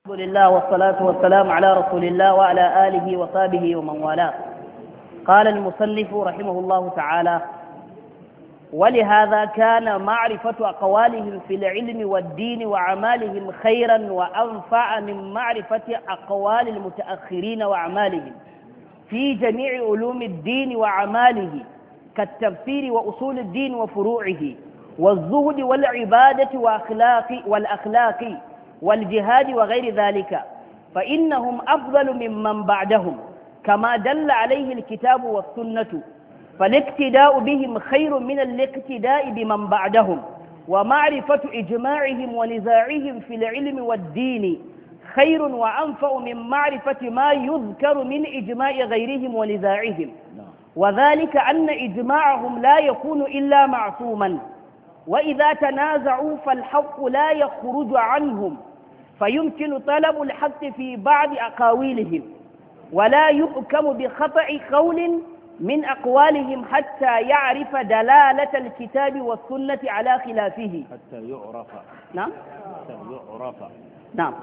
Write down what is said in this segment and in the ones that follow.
الحمد لله والصلاة والسلام على رسول الله وعلى آله وصحبه ومن والاه. قال المصنف رحمه الله تعالى: ولهذا كان معرفة أقوالهم في العلم والدين وأعمالهم خيرا وأنفع من معرفة أقوال المتأخرين وأعمالهم في جميع علوم الدين وأعماله، كالتفسير وأصول الدين وفروعه، والزهد والعبادة والأخلاق والجهاد وغير ذلك، فإنهم أفضل ممن بعدهم كما دل عليه الكتاب والسنة، فالاقتداء بهم خير من الاقتداء بمن بعدهم، ومعرفة إجماعهم ونزاعهم في العلم والدين خير وأنفع من معرفة ما يذكر من إجماع غيرهم ونزاعهم، وذلك أن إجماعهم لا يكون إلا معصوما، وإذا تنازعوا فالحق لا يخرج عنهم، فيمكن طلب الحق في بعض أقاويلهم، ولا يحكم بخطأ قول من أقوالهم حتى يعرف دلالة الكتاب والسنة على خلافه. حتى يعرف. نعم. حتى يعرف. نعم.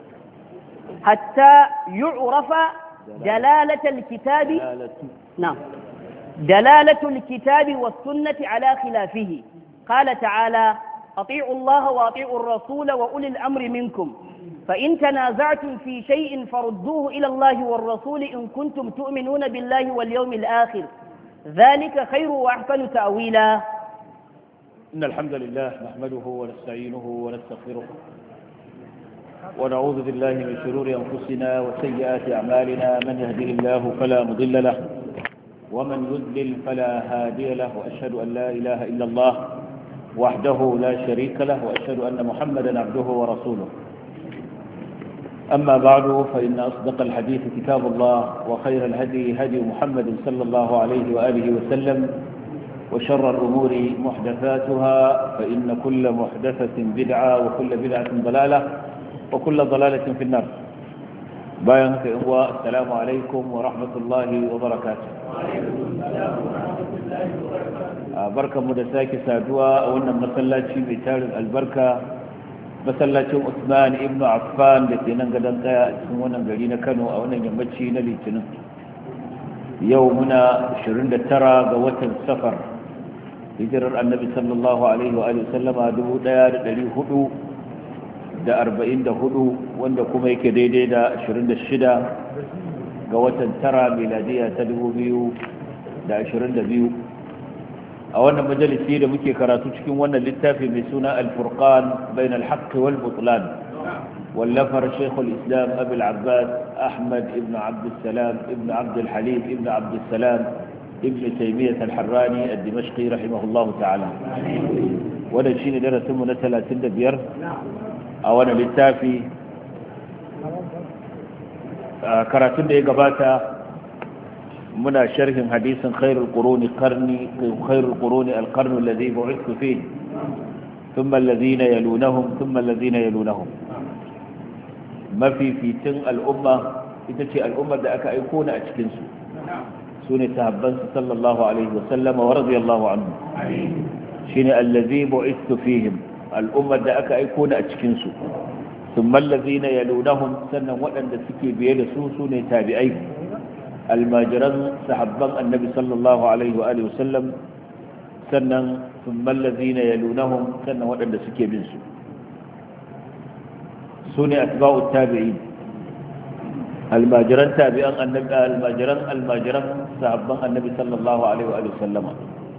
حتى يعرف دلالة الكتاب. نعم. دلالة الكتاب والسنة على خلافه. قال تعالى: أطيعوا الله وأطيعوا الرسول وأولي الأمر منكم، فإن تنازعتم في شيء فردوه إلى الله والرسول إن كنتم تؤمنون بالله واليوم الآخر، ذلك خير وأحسن تأويلا. إن الحمد لله نحمده ونستعينه ونستغفره ونعوذ بالله من شرور أنفسنا وسيئات أعمالنا، من يهده الله فلا مضل له ومن يضلل فلا هادي له، وأشهد أن لا إله إلا الله وحده لا شريك له، وأشهد أن محمدا عبده ورسوله. أما بعد، فإن أصدق الحديث كتاب الله، وخير الهدي هدي محمد صلى الله عليه وآله وسلم، وشر الأمور محدثاتها، فإن كل محدثة بدعة وكل بدعة ضلالة وكل ضلالة في النار. بايعك إخوة، السلام عليكم ورحمة الله وبركاته. barkanmu da sake saduwa a wannan masallaci mai tarin albarka, masallacin Usman ibn Affan da ke nan gadon kaya a cikin wannan gari na Kano a wannan yammaci na Litinin. Yau muna 29 ga watan Safar, hijirar Annabi sallallahu alaihi wa sallama 1444, wanda kuma yake daidai da 26 ga watan tara miladiya ta 2022. a wannan majalisi da muke karatu cikin wannan littafi mai suna al-furqan bain al-haqq wal butlan, wallafar Sheikh al-Islam Abi al-Abbas Ahmad ibn Abd al-Salam ibn Abd al-Halim ibn Abd al-Salam ibn Taymiyyah al-Harrani al-Dimashqi rahimahullah ta'ala. wannan shine darasin mu na 35 a wannan littafi. karatun da ya gabata muna sharhin hadisin khairul quruni al-qarn alladhi bu'ithtu fihi thumma alladhina yalunahum thumma alladhina yalunahum. mafificin al'umma ita ce al'ummar da aka aiko ni a cikin su, sune sahabban sallallahu alaihi wasallam wa radiyallahu anhu. shine alladhi bu'ithtu fihim, al'ummar da aka aiko ni a cikin su. thumma alladhina yalunahum, sannan waɗanda suke biye da su sune tabi'ai, almajiran sahabban annabi sallallahu alaihi wa alihi wasallam, sannan thumma allazina yalunahum, sannan waɗanda suke bin su sune atba'ut tabi'in, almajiran tabi'an annabi, almajiran sahabban annabi sallallahu alaihi wa alihi wasallama.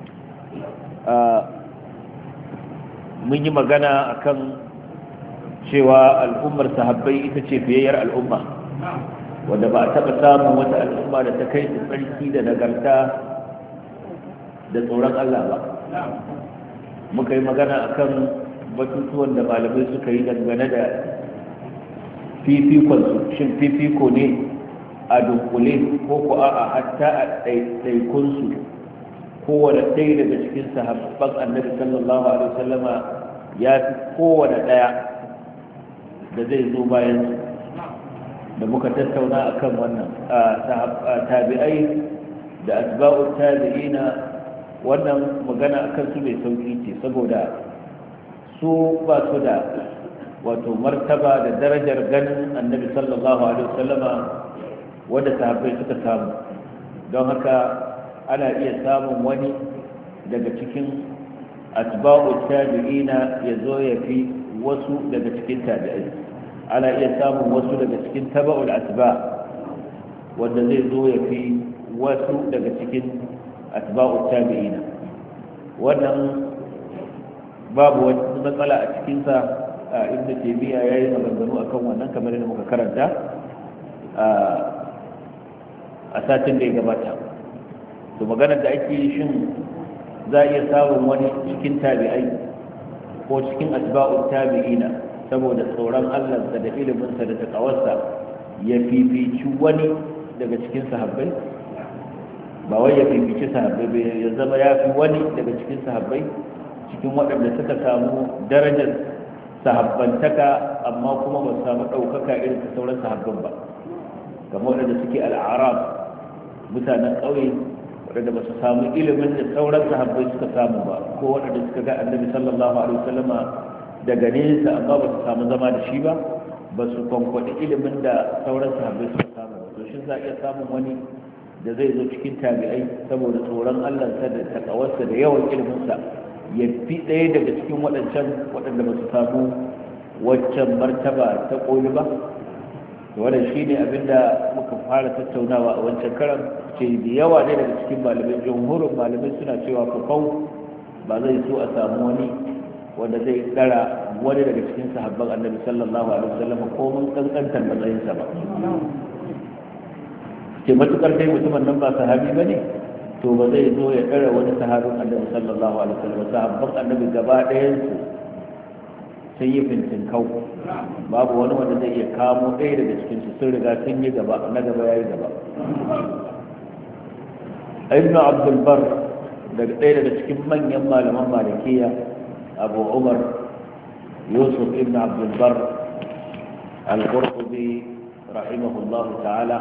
mun yi magana akan cewa al'ummar sahabbai ita ce fiyayyar al'umma, wanda ba a taɓa samun wata al'umma da ta kai tsarki da nagarta da tsoron Allah ba. muka yi magana akan batutuwan da malamai suka yi dangane da fifikonsu, shin fifiko ne a dunkule ko ko a hatta a ɗaiɗaikunsu. kowane ɗaya daga cikin sahabban annabi sallallahu alaihi wasallama ya fi kowane ɗaya da zai zo bayan su, da muka tattauna akan wannan tabi'ai da asba'ut tabi'ina. wannan magana akan su mai sauki ce, saboda su ba su da wato martaba da darajar ganin annabi sallallahu alaihi wasallama wanda sahabbai suka samu. don haka ana iya samun wani daga cikin atba'u tabi'ina ya zo ya fi wasu daga cikin tabi'ai, ana iya samun wasu daga cikin taba'ul atba wanda zai zo ya fi wasu daga cikin atba'u tabi'ina. wannan babu wani matsala a cikinsa. ibn taymiya yayi maganganu akan wannan kamar yadda muka karanta a satin da ya gabata. to maganar da ake yi shin za a iya samun wani cikin tabi'ai ko cikin atba'u tabi'ina saboda tsoron Allahnsa da iliminsa da takawarsa ya fifici wani daga cikin sahabbai? ba wai ya fifici sahabbai ba, ya zama ya fi wani daga cikin sahabbai, cikin waɗanda suka samu darajar sahabbantaka amma kuma ba su samu ɗaukaka irin ta sauran sahabban ba, kamar waɗanda suke al'arab, mutanen ƙauye waɗanda ba su samu ilimin da sauran sahabbai suka samu ba, ko waɗanda suka ga annabi sallallahu alaihi wasallama daga nesa amma ba su samu zama da shi ba, ba su kwankwaɗi ilimin da sauran sahabbai suka samu ba. to shi za a iya samun wani da zai zo cikin tabi'ai saboda tsoron Allahnsa da takawarsa da yawan iliminsa ya fi ɗaya daga cikin waɗanda ba su samu waccan martaba ta ƙoli ba? wannan shi ne abinda muka fara tattaunawa a wancan karan, ce da yawa ne daga cikin malamai, jamhurin malamai suna cewa fufau ba zai so a samu wani wanda zai tsara wani daga cikin sahabban annabi sallallahu alaihi wasallam ko mun kankantar matsayinsa ba. ke matukar dai mutumin nan ba sahabi ba ne, to ba zai zo ya tsara wani sahabin annabi sallallahu alaihi wasallam. sahabban annabi gaba ɗayansu sun yi fintinkau, babu wani wanda zai iya kamo ɗaya daga cikinsu, sun riga sun yi gaba, na gaba ya yi gaba. ibn abdulbar daga ɗaya daga cikin manyan malaman malikiya, abu umar yusuf ibn abdulbar al-qurtubi rahimahullahu ta'ala,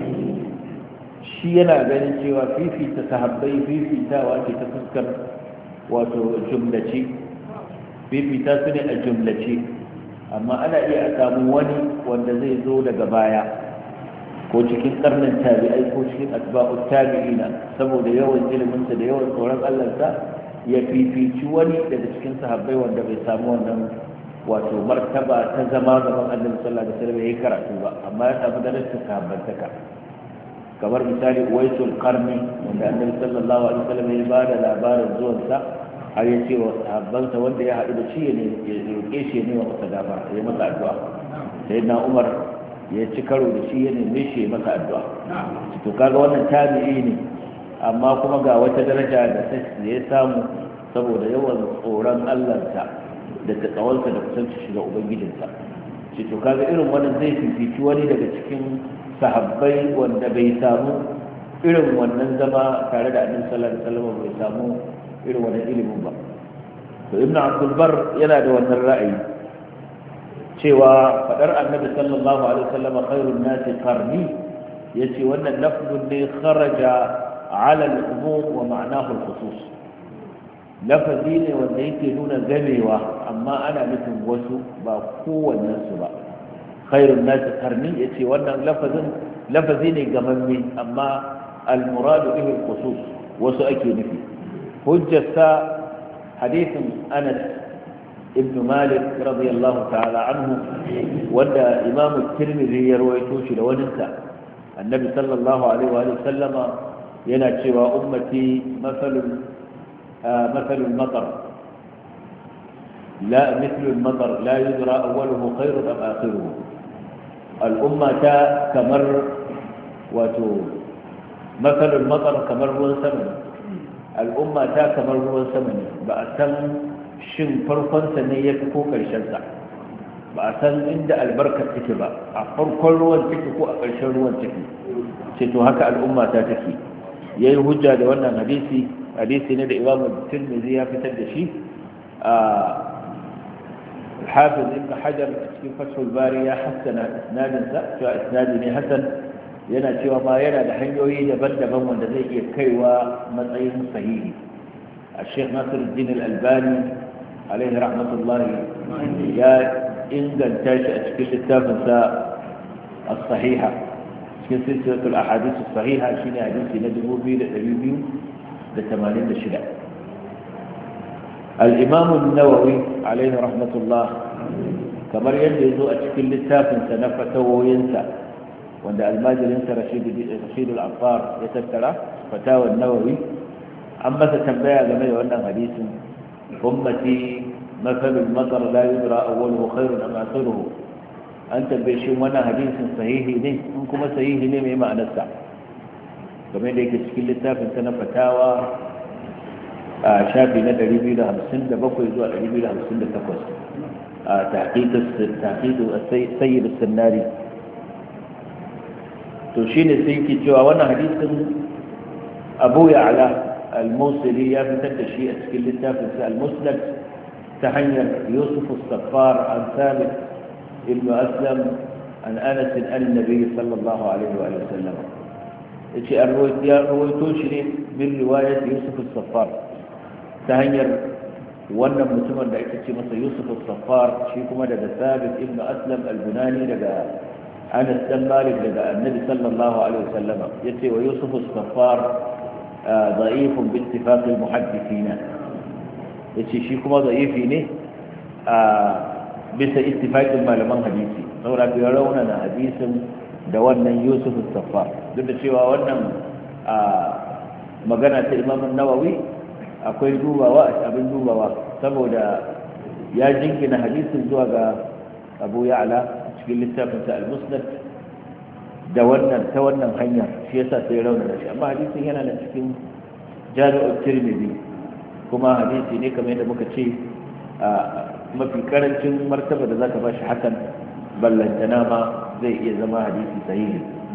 shi yana ganin cewa fifita sahabbai fifitawa ce ta fuskar wato jumlace, fifita su ne a jumlace, amma ana iya a samu wani wanda zai zo daga baya ko cikin karnin tabi'ai ko cikin atba'u tabi'ina saboda yawan iliminsa da yawan tsoron Allahnsa ya fifici wani daga cikin sahabbai wanda bai samu wannan wato martaba ta zama gaban Annabi sallallahu alaihi wasallam yayin karatu ba, amma ya samu darajar sahabbantaka. kamar misali Uwaisul Qarni wanda Annabi sallallahu alaihi wasallam ya ba da labarin zuwansa, har ya ce wa sahabbansa wanda ya haɗu da shi ne ya roƙe shi ne wa masa gafara, ya masa addu'a. Sayyidina Umar ya ci karo da shi ya neme shi ya masa addu'a. to kaga wannan tabi'i ne, amma kuma ga wata daraja da ya samu saboda yawan tsoron Allahnsa da takawarsa da kusanci shi ga ubangijinsa. to kaga irin wannan zai fifici wani daga cikin sahabbai wanda bai samu irin wannan zama tare da annabi sallallahu alaihi wasallam, bai samu irin wannan ilimin ba. to ibn abdul bar yana da wannan ra'ayi cewa fadar annabi sallallahu alaihi wasallam khairun nasi qarni, yace wannan lafzun ne kharaja ala al-umum wa ma'nahu al-khusus, lafazi ne wanda yake nuna gamewa amma ana nufin wasu ba kowannen su ba. khairun nasi qarni yace wannan lafazi ne gamamme, amma al-muradu bihi al-khusus, wasu ake nufi. hujjata hadithin Anas ibn Malik radiyallahu ta'ala anhu wanda Imam Tirmidhi ya rawaito shi da waninsa, annabi sallallahu alaihi wa sallama yana cewa ummati mathalul matar la mithlu al-matar la yudra awwaluhu khairun am akhiruhu. al-ummata kamar wato mathalul matar kamar ruwan sama, al'umma ta kamar ruwan sama ne, ba a san shin farkonsa ne ya fi ko ƙarshensa, ba a san inda albarkar take ba, a farkon ruwan take ko a ƙarshen ruwan take. ce to haka al'umma ta take. ya yi hujja da wannan hadisi ne da imamu tirmidhi ya fitar da shi. الحافظ ابن حجر في فتح الباري ya hassana isnadinsa cewa isnadi ne hasan, yana cewa ma yana da hanyoyi daban-daban wanda zai iya kaiwa matsayin sahihi. a sheikh nasiruddin al-albani alaihi rahmatullahi ya inganta shi a cikin littafinsa as-sahiha cikin silsilatul ahadith as-sahiha shine hadisi na 2286. al-imam an-nawawi alayhi rahmatullah kamar yadda yazo a cikin littafinsa na fatawoyinsa wanda almajirinsa Rashid al-Affar ya tattara fatawa an-nawawi an masa tambaya game da wannan hadisin ummati مثل المطر لا يدرى أوله خير أم آخره أنت بشيء وانا حديث صحيح ليه انكم صحيح ليه مما نسع كما يديك تشكيل التافن سنة فتاوى شافي ندري بيلا همسند بقوا يزوى ندري بيلا همسند تقوس تحقيق السيد السناري تشين السيكي جوا وانا حديث أبو يعلى الموصلي يفتد شيء تشكيل التافن المسند تحير يوسف الصفار عن ثابت ابن أسلم عن أنس عن النبي صلى الله عليه وآله وسلم رويتوشني من رواية يوسف الصفار تحير وانا متمر لأكتشي مثل يوسف الصفار شيكما لدى ثابت ابن أسلم البناني لدى أنس بن مالك لدى النبي صلى الله عليه وسلم يتي ويوسف الصفار ضعيف باتفاق المحدثين yace shi kuma da'ifi ne a bisa ittifaqin malaman hadisi saboda ya rauna na hadisin da wannan Yusuf al-Saffar duk da cewa wannan magana ta Imam an-Nawawi akwai abin dubawa saboda ya jingina hadisin zuwa ga Abu Ya'la cikin littafin sa al-Musnad da wannan ta wannan hanya shi yasa sai rauna da shi amma hadisin yana da cikin Jami'ut Tirmidhi kuma hadisi ne kamar yadda muka ce mafi karancin martaba da zaka bashi hakan ballantana ma zai iya zama hadisi sahihi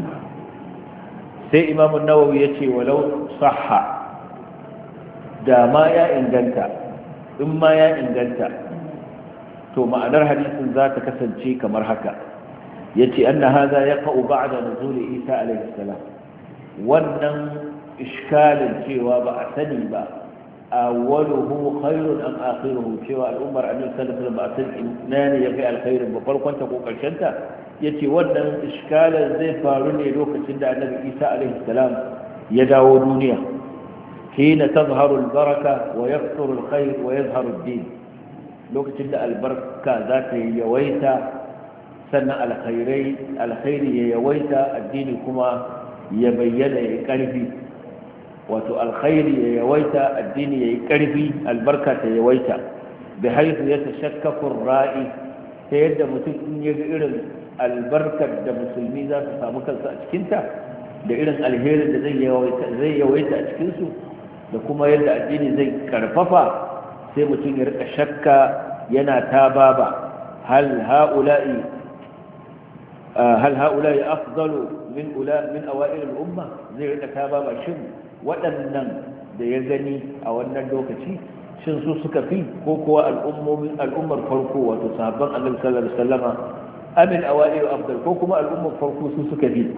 sai Imam an-Nawawi yace walau sahha da ma ya inganta in ma ya inganta to ma'anar hadisin za ta kasance kamar haka yace anna hadha yaqa'u ba'da nuzul Isa alayhi salam wannan iskalin cewa ba a sani ba أوله خير أم آخره شوى الأمر أن يسلم لما أتل إنان يفعل الخير بفرقا تقوق الشنطة يتي ودن إشكالا زي فارني لوكا سندع النبي إيسى عليه السلام يدعو دنيا حين تظهر البركة ويكثر الخير ويظهر الدين لوكا سندع البركة ذات يويتا سنة الخير يويتا الدين كما يبين يكالفي wato alkhairi ya yawaita addini yayi karfi albarka ta yawaita bi haythu yatashakkaku ar-ra'i ta yadda mutum in ya ga irin albarkar da musulmi za su samu kansu a cikin ta da irin alherin da zai yawaita a cikin su da kuma yadda addini zai karfafa sai mutum ya rika shakka yana tababa hal ha'ula'i afdalu min awa'il al-umma zai rika tababa shin waɗannan da ya gani a wannan lokaci shin su suka fi ko kuwa al'ummar farko wato sahabban annabi sallallahu alaihi wasallama amin awa'il afdal ko kuma al'ummar farko su suka fi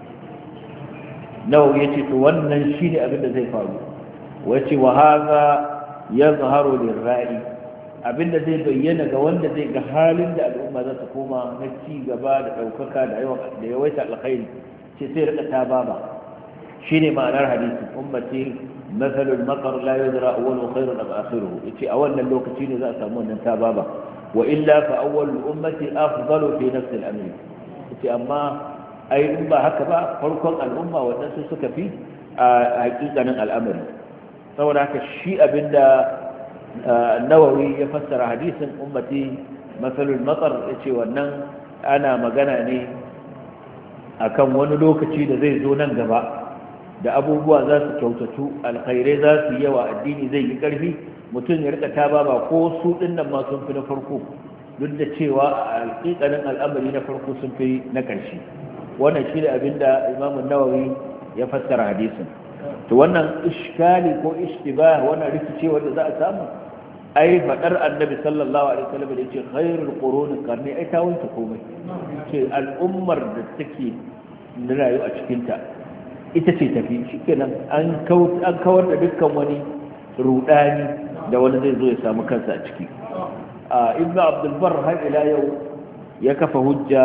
nawawi yace to wannan shine abin da zai faru wace wa hadha yazharu lirra'i abinda zai bayyana ga wanda zai ga halin da al'umma za ta koma na ci gaba da daukaka da yawaita alkhairi ce sai rika tababa shine ma'anar hadisi ummati mathalul maqar la yudra awwalu khairun am akhiruhu yace a wannan lokaci ne za a samu wannan tababa wa illa fa awwalul ummati afdalu fi nafs al-amr yace amma ai in ba haka ba farkon al'umma wannan su suka fi a hakikanin al'amari saboda haka shi abinda Nawawi ya fassara hadisin ummati mathalul maqar yace wannan ana magana ne akan wani lokaci da zai zo nan gaba da abubuwa za su kyautatu alkhairai za su yawa addini zai yi karfi mutum ya rika taba ba ko su dinnan ma sun fi na farko duk da cewa a alƙiƙanin al'amari na farko sun fi na ƙarshe wannan shi ne abinda Imam Nawawi ya fassara hadisin to wannan iskali ko ishtibah wannan rikicewa da za a samu ai fadar annabi sallallahu alaihi wasallam da yace khairul qurun qarni ai ta wanke komai ce al'ummar da take rayu a cikin ta ita ce tafi shikenan an kawar da dukkan wani rudani da wani zai zo ya samu kansa a ciki ibnu abdul bar har ila yau ya kafa hujja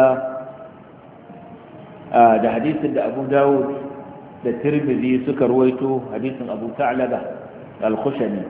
da hadisin da Abu Dawud da Tirmidhi suka ruwaito, hadisin Abu Ta'laba al-Khushani.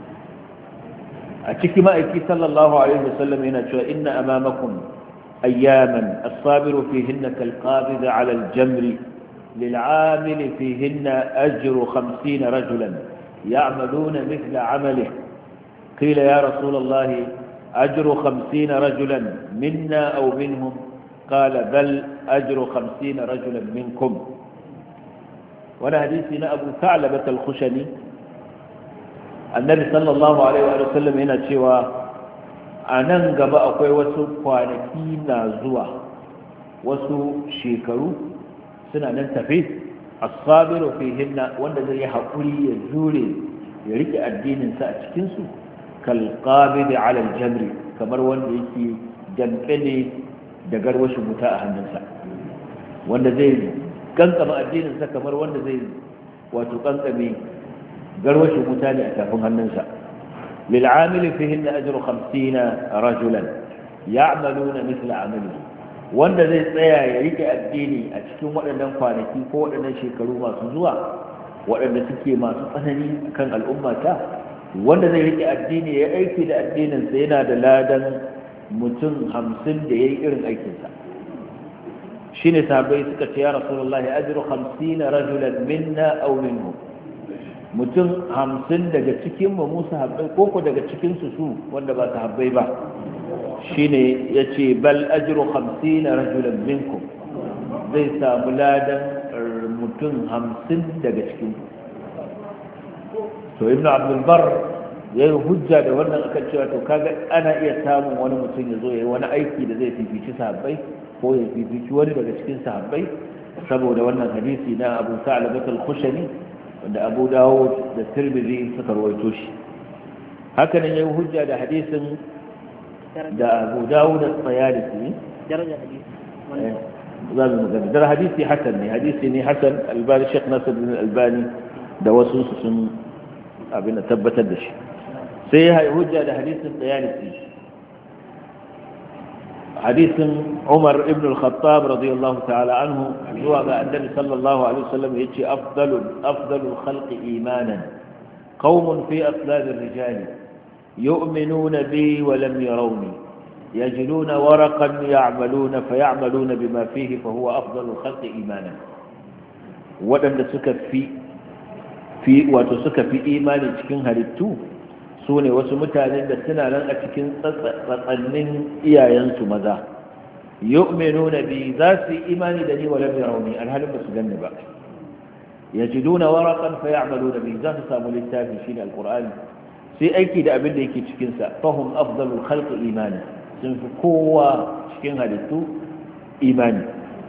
a ciki ma'aiki sallallahu alaihi wasallam yana cewa inna amamakum ayyaman as-sabiru fihinna kal-qabid 'ala al-jamri lil-'amil fihinna ajru 50 rajulan ya'maluna mithla 'amalihi qila ya rasul Allah ajru 50 rajulan minna aw minhum qala bal ajru 50 rajulan minkum. wani hadisi na Abu Tha'laba al-Khushani, annabi sallallahu alaihi wa sallam yana cewa a nan gaba akwai wasu kwanaki na zuwa, wasu shekaru suna nan tafe, as-sabiru fihinna, wanda zai yi haƙuri ya jure ya rike addininsa a cikinsu, kalqabidi ala al-jamri, kamar wanda yake damƙe ne da garwashin wuta a hannunsa, wanda zai kankama addininsa kamar wanda zai wato kankame garwashin wuta ne a tafin hannunsa. lil'amili fihin na ajiyar 50 rajulan ya'maluna misla amali, wanda zai tsaya ya rike addini a cikin waɗannan kwanaki ko waɗannan shekaru masu zuwa waɗanda suke masu tsanani kan al'ummata, wanda zai rike addini ya aiki da addininsa yana da ladan mutum 50 da ya yi irin aikinsa. shi ne sahabbai suka ce ya rasulullahi ajiyar 50 rajulan minna au minhu, mutum 50 daga cikin mu sahabbai ko daga cikinsu su wanda ba sahabbai ba. shi ne ya ce bal ajiyar 50 rajulan minkum, zai samu ladan mutum 50 daga cikinku. to ibn abdulbar ya yi hujja da wannan akan cewa to kaga ana iya samun wani mutum ya zo ya yi wani aiki da zai fifici sahabbai ko ya fifici wani daga cikin sahabbai, saboda wannan hadisi na Abu Sa'labah al-Khushani wanda Abu Dawud da Tirmidhi suka rawaito shi. haka nan yayi hujja da hadisin da Abu Dawud da Tayalisi, daraja hadisi zamu magana da hadisi hasan ne, hadisi ne hasan. Albani, Sheikh Nasiruddin Albani da wasu sun abin da tabbatar da shi. sai ya hujja da hadisin Tayalisi, hadisin Umar ibn al-Khattab radiyallahu ta'ala anhu zuwa ga annabi sallallahu alaihi wasallam yace afdalul khalqi imanan qaumun fi aslab ar-rijal yu'minuna bi wa lam yarawni yajiduna waraqan ya'maluna fay'maluna bima fihi fa huwa afdalul khalqi imanan. wadanda suka fi imani cikin halittu su ne wasu mutanen da suna nan a cikin tsatsannin iyayensu maza, yu'minuna bi, za su yi imani da ni wa lam yarawni, alhalin ba su ganni ba, yajiduna waraqan fa ya'maluna bi, za su samu littafi shine alqur'ani sai aiki da abin da yake cikin sa, fahum afdalul khalqi imani, sun fi kowa cikin halittu imani.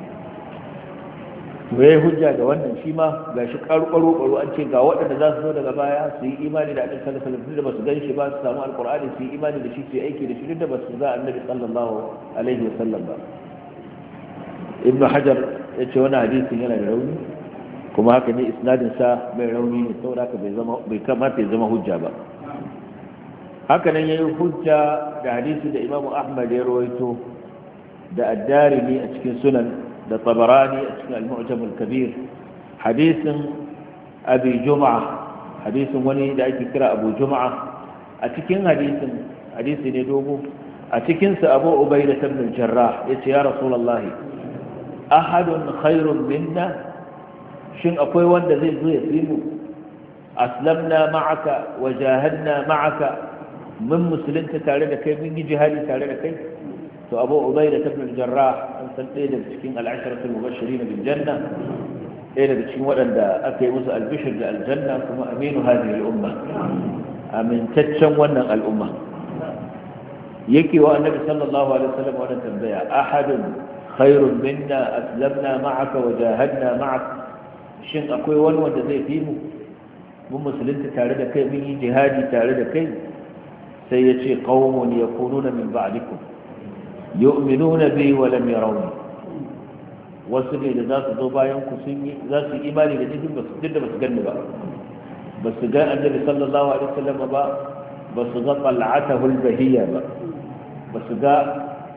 to yayi hujja da wannan shi ma gashi karo an ce ga waɗanda za su zo daga baya su yi imani da annabi sallallahu alaihi wasallam da basu gan shi ba, su samu alqur'ani su yi imani da shi su yi aiki da shi duk da basu ga annabi sallallahu alaihi wasallam ba. ibn hajar ya ce wani hadisin yana da rauni, kuma haka ne isnadin sa mai rauni ne, saboda haka bai kamata ya zama hujja ba. haka nan yayi hujja da hadisi da imamu ahmad ya rawaito da ad-darimi a cikin sunan da tabarani a cikin al-mu'jam al-kabir, hadisin abi jum'a, hadisin wani da ake kira abu jum'a. a cikin hadisi ne dogo, a cikin sa abu ubayda ibn al-jarrah yace ya rasulullahi ahadun khairun minna, shin akwai wanda zai zo ya fi mu? aslamna ma'aka wa jahadna ma'aka, mun musulunta tare da kai, mun yi jihadi tare da kai. to abu ubayda ibn al-jarrah an san ɗaya daga cikin al-asharatul mubashirin bil janna, ɗaya daga cikin waɗanda aka yi musu albishir da aljanna, kuma aminu hadhihi al-umma, amintaccen wannan al'umma. yake wa annabi sallallahu alaihi wasallam wannan tambaya, ahadun khairun minna aslamna ma'aka wa jahadna ma'aka, shin akwai wani wanda zai fi mu, mun musulunta tare da kai, mun yi jihadi tare da kai? sai ya ce qaumun yakununa min ba'dikum yu'minuna bi wa lam yarawni, wasu ne da za su zo bayan ku za su yi imani da ni duk da ba su ganni ba, ba su ga annabi sallallahu alaihi wasallam ba, ba su ga qal'atahu al-bahiyya ba, ba su ga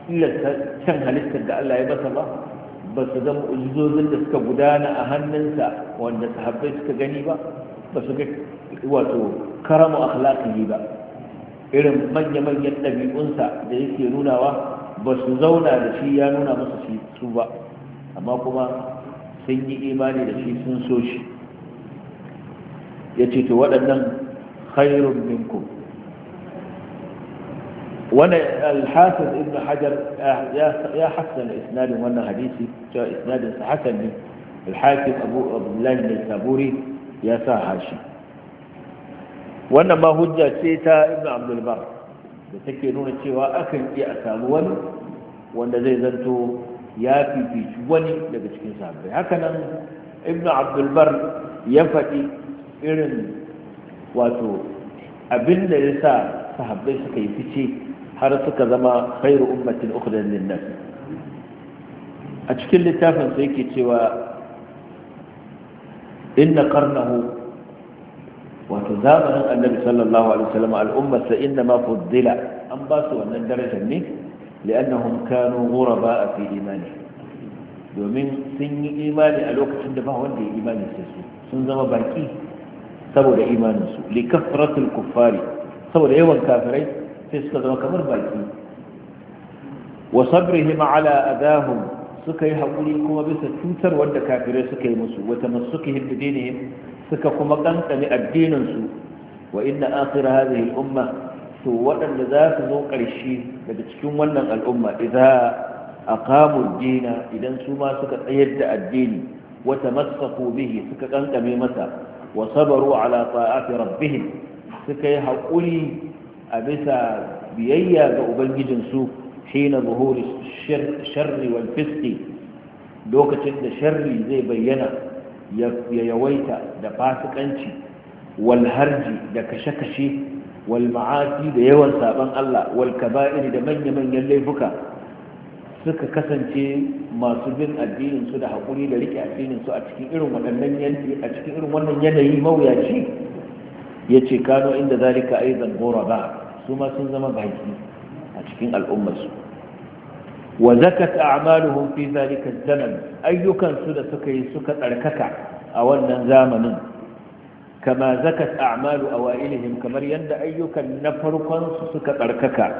kila can halittar da Allah ya masa ba su ga mu'jizozin da suka gudana a hannunsa wanda sahabbai suka gani ba su ga wato karamu akhlaqihi ba, irin manya-manyan ɗabi'unsa da yake nunawa ba su zauna da shi ya nuna musu su ba, amma kuma sun yi imani da shi sun so shi. ya ce to waɗannan khairun minkum. wani alhafiz ibn hajar ya hassana isnadin wannan hadisi, cewa isnadinsa hasan ne. alhafiz abu abdullahi mai saburi ya sa hashi. wannan ma hujja ce ta ibn abdulbar da take nuna cewa akan iya a samu wani wanda zai zanto ya fifici wani daga cikin sahabbai. hakanan ibn abdulbar ya faɗi irin wato abin da ya sa sahabbai suka yi fice har suka zama khairu ummatin ukhrijat lin-nas. a cikin littafin sa yake cewa inna qarnahu wato zamanin annabi sallallahu alaihi wasallam al'ummar sa inna ma fuddila an ba su wannan darajar ne li'annahum kanu ghuraba fi imani, domin sun yi imani a lokacin da ba wanda ya imani sai su, sun zama baki saboda imanin su, li kasratul kuffari saboda yawan kafirai sai suka zama kamar baki, wa sabrihim ala adahum suka yi haƙuri kuma bisa cutar wanda kafirai suka yi musu, wa tamassukihim bi dinihim suka kuma kankane addininsu. wa inna akhira hadhihi al-umma, to waɗanda za su zo ƙarshe daga cikin wannan al'umma idza aqamu ad-dina, idan su ma suka tsayar da addini, wa tamassaku bihi suka kankame masa, wa sabaru ala ta'ati rabbihim suka yi haƙuri a bisa biyayya ga ubangijinsu, hina zuhuri sharri wal fiski, lokacin da sharri zai bayyana ya yawaita da fasikanci, wal harji da kashe-kashe, wal ma'asi da yawan saban Allah, wal kaba'iri da manya-manyan laifuka, suka kasance masu bin addinin su da haƙuri da rike addinin su a cikin irin wannan yanayi mawuyaci. yace kano inda zalika aidan ghuraba, su ma sun zama baki a cikin al'ummarsu. wa zakat a'maluhum fi zalika zaman, ayyukan su da suka tsarkaka a wannan zamanin, kama zakat a'malu awailihim, kamar yadda ayyukan na farkon su suka tsarkaka.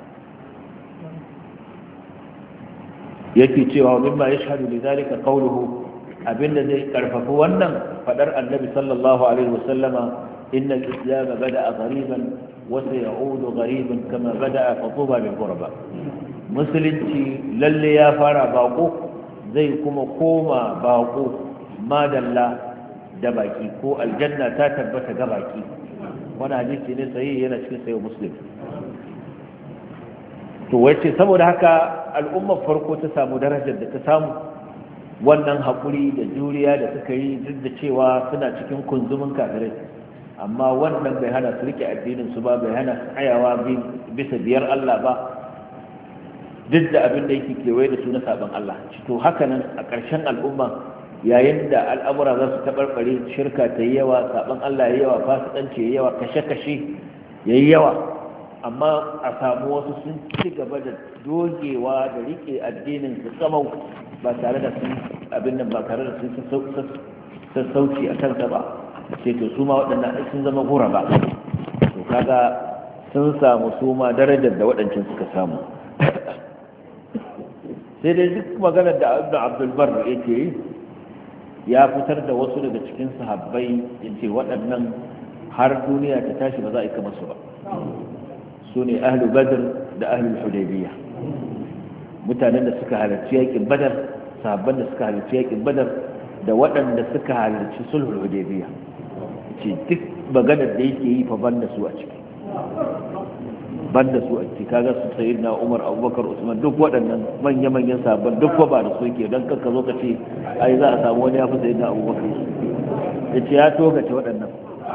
yake cewa mimma yashhadu li zalika qawluhu, abinda zai karfafa wannan fadar annabi sallallahu alaihi wasallama, inna al-islam bada'a ghariban wa sayaudu ghariban kama bada'a fatuba bil ghuraba. musulunci lalle ya fara bako, zai kuma koma bako, madalla da baki, ko aljanna ta tabbata ga baki. wani hadisi ne sahihi, yana cikin sahih muslim. to wace saboda haka al'ummar farko ta samu darajar da ta samu, wannan haƙuri da juriya da suka yi duk da cewa suna cikin kunzumin kafirai, amma wannan bai hana su rike addinin su ba, bai hana tsayawa bisa biyar Allah ba, duk da abin da yake kewaye da su na saban Allah. to haka nan a ƙarshen al'umma, yayin da al'amura za su taɓarɓare, shirka ta yi yawa, saban Allah ya yi yawa, fasikanci ya yi yawa, kashe-kashe ya yi yawa, amma a samu wasu sun ci gaba da dogewa da rike addinin su tsamau, ba tare da sun abin nan, ba tare da sun sassauci a kansa ba, sai to su ma waɗannan sun zama gura ba. to kaga sun samu su ma darajar da waɗancan suka samu. sai dai duk maganar da ibn abdulbar yake yi, ya fitar da wasu daga cikin sahabbai, yace waɗannan har duniya ta tashi ba za a yi kamar su ba. su ne ahlu badr da ahlu hudaybiyya, mutanen da suka halarci yakin badar, sahabban da suka halarci yakin badar, da waɗanda suka halarci sulhul hudaybiyya. ce duk maganar da yake yi fa banda su a ciki, banda su a ciki. kaga su sayyidina Umar, Abubakar, Usman, duk waɗannan manya-manyan sahabban duk ba da su yake, dan kanka zo ka ce ai za a samu wani ya fi sayyidina Abubakar. yace ya togace waɗannan.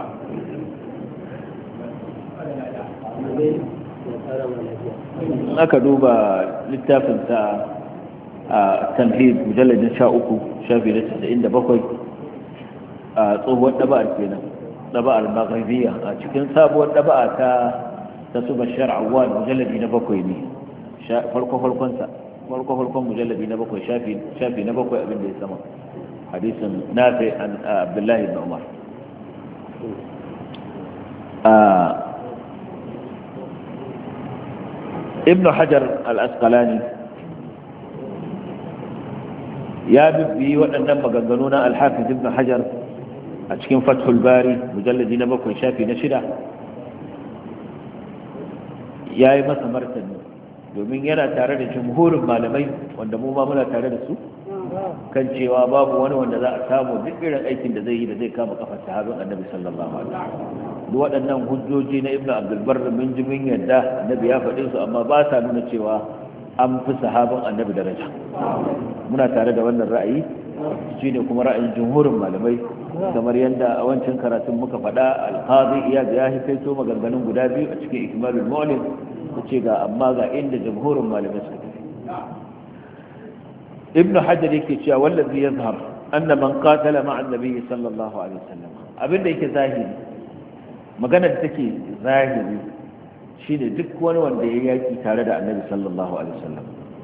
aka duba littafinsa a tamhid mujalladin 13 shafi na 97, a tsohuwar ɗaba'ar kenan, ɗaba'ar magharibiya. a cikin sabuwar ɗaba'a ta su bashar awwal mujalladi na 7 ne, farkon mujalladi na 7 shafi na 7 abin da ya sama hadisin nafi an abdullahi ibn umar. ibn hajar al-asqalani ya bibbi waɗannan maganganu na al-hafiz ibn hajar a cikin fathul bari mujalladi na 7 shafi na 6 ya yi masa martani domin yana tare da jumhurin malamai wanda mu ma muna tare da su kan cewa babu wani wanda za a samu duk irin aikin da zai yi da zai kama kafar sahabin annabi sallallahu alaihi wasallam. Duk waɗannan hujjoji na ibnu abdul barr mun ji mun yadda annabi ya faɗe su amma ba sa nuna cewa an fi sahabin annabi daraja. Muna tare da wannan ra'ayi shine kuma ra'ayin jumhurin malamai kamar yadda a wancan karatun muka faɗa al-qadi iyad ya hikaito maganganun guda biyu a cikin ikmalul mu'lim ce ga amma ga inda jumhurin malamai suka tafi. ibn hajar yake cewa wallazi yazhar anna man qatala ma'a an-nabi sallallahu alaihi wasallam abinda yake zahiri magana da take zahiri shine duk wani wanda ya yaki tare da annabi sallallahu alaihi wasallam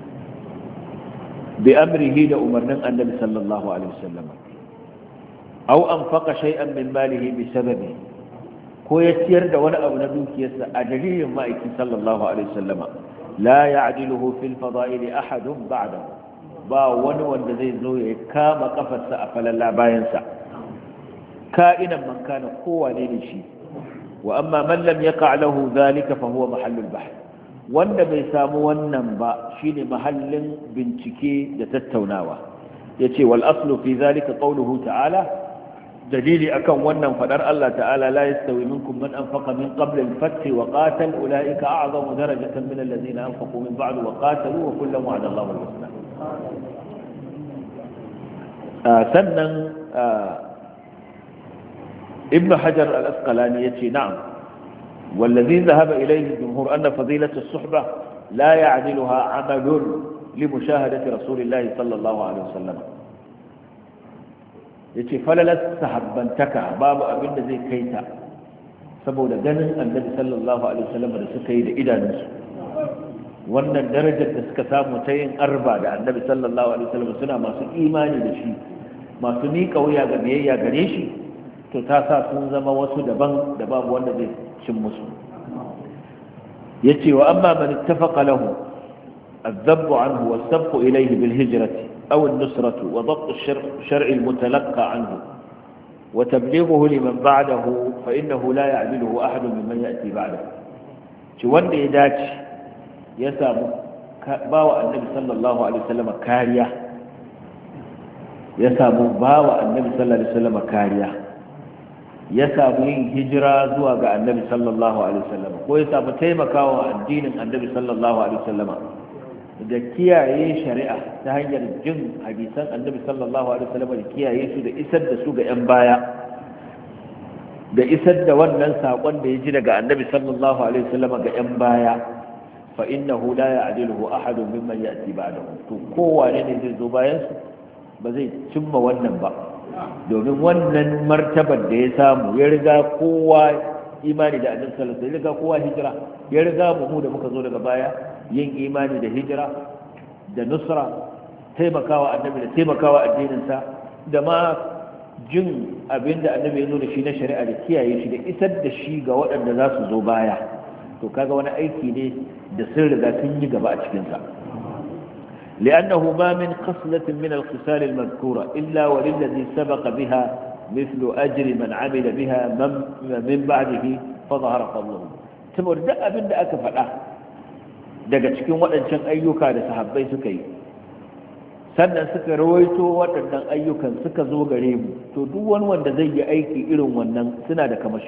bi amrihi da umarnin annabi sallallahu alaihi wasallam aw anfaqa shay'an min malihi bi sababi ko ya ciyar da wani abu na dukiyarsa a dalilin ma'aikin sallallahu alaihi wasallama la ya'diluhu fil fada'ili ahadun ba'dahu ba wani wanda zai zo ya kama kafarsa a falalla bayansa ka'inan man kana kowane ne shi wa amma man lam yaqa lahu dhalika fa huwa mahallul bahth wanda bai samu wannan ba shine mahallin bincike da tattaunawa yace wal aslu fi dhalika qawluhu ta'ala dalili akan wannan fadar Allah ta'ala la yastawi minkum man anfaqa min qabl al-fath wa qatal ulaika a'zamu darajatan min alladhina anfaqu min ba'd wa qatalu wa kullu wa'ada Allahu al-husna. sannan ibn hajar al-asqalani yace na'am والذي ذهب إليه الجمهور أن فضيلة الصحبة لا يعدلها عمل لمشاهدة رسول الله صلى الله عليه وسلم yace falalar sahabbantaka babu abin da zai kai ta saboda ganin annabi sallallahu alaihi wasallam da suka yi da idanunsu wannan darajar da suka samu ta yin arba da annabi sallallahu alaihi wasallam suna masu imani da shi masu miƙa wuya ga biyayya gare shi to ta sa sun zama wasu daban da babu wanda zai cin musu yace wa amma man ittafaqa lahu الذب عنه والسبق إليه بالهجرة أو النصرة وضبط الشرع المتلقى عنه وتبليغه لمن بعده فإنه لا يعدله أحد ممن يأتي بعده شوان إيداج يسام باوى النبي صلى الله عليه وسلم كارية يسام باوى النبي صلى الله عليه وسلم كارية يسام هجرة زواج النبي صلى الله عليه وسلم ويسام تيمكاوى الدين النبي صلى الله عليه وسلم da kiyaye shari'a ta hanyar jin hadisan annabi sallallahu alaihi wasallam da kiyaye su da isar da su ga yan baya da isar da wannan sakon da ya ji daga annabi sallallahu alaihi wasallam ga yan baya fa innahu la ya'diluhu ahadun mimman ya'ti ba'dahu to kowane ne zai zo bayan su ba zai cimma wannan ba domin wannan martabar da ya samu ya riga kowa imani da annabi sallallahu alaihi wasallam ya riga kowa hijira ya riga mu da muka zo daga baya yin imani da hijira da nusra taimakawa annabi da taimakawa addininsa da ma jin abinda annabi ya zo da shi na shari'a da kiyaye shi da isar da shi ga waɗanda za su zo baya to kaga wani aiki ne da sun riga sun yi gaba a cikinsa لأنه ما من خصلة من الخصال المذكورة إلا وللذي سبق بها مثل أجر من عمل بها من بعده فظهر فضله تمر دأ من دأك فالأه daga cikin waɗancan ayyuka da sahabbai suka yi sannan suka rawaito waɗannan ayyukan suka zo gare mu to duk wani wanda zai yi aiki irin wannan suna da kamashi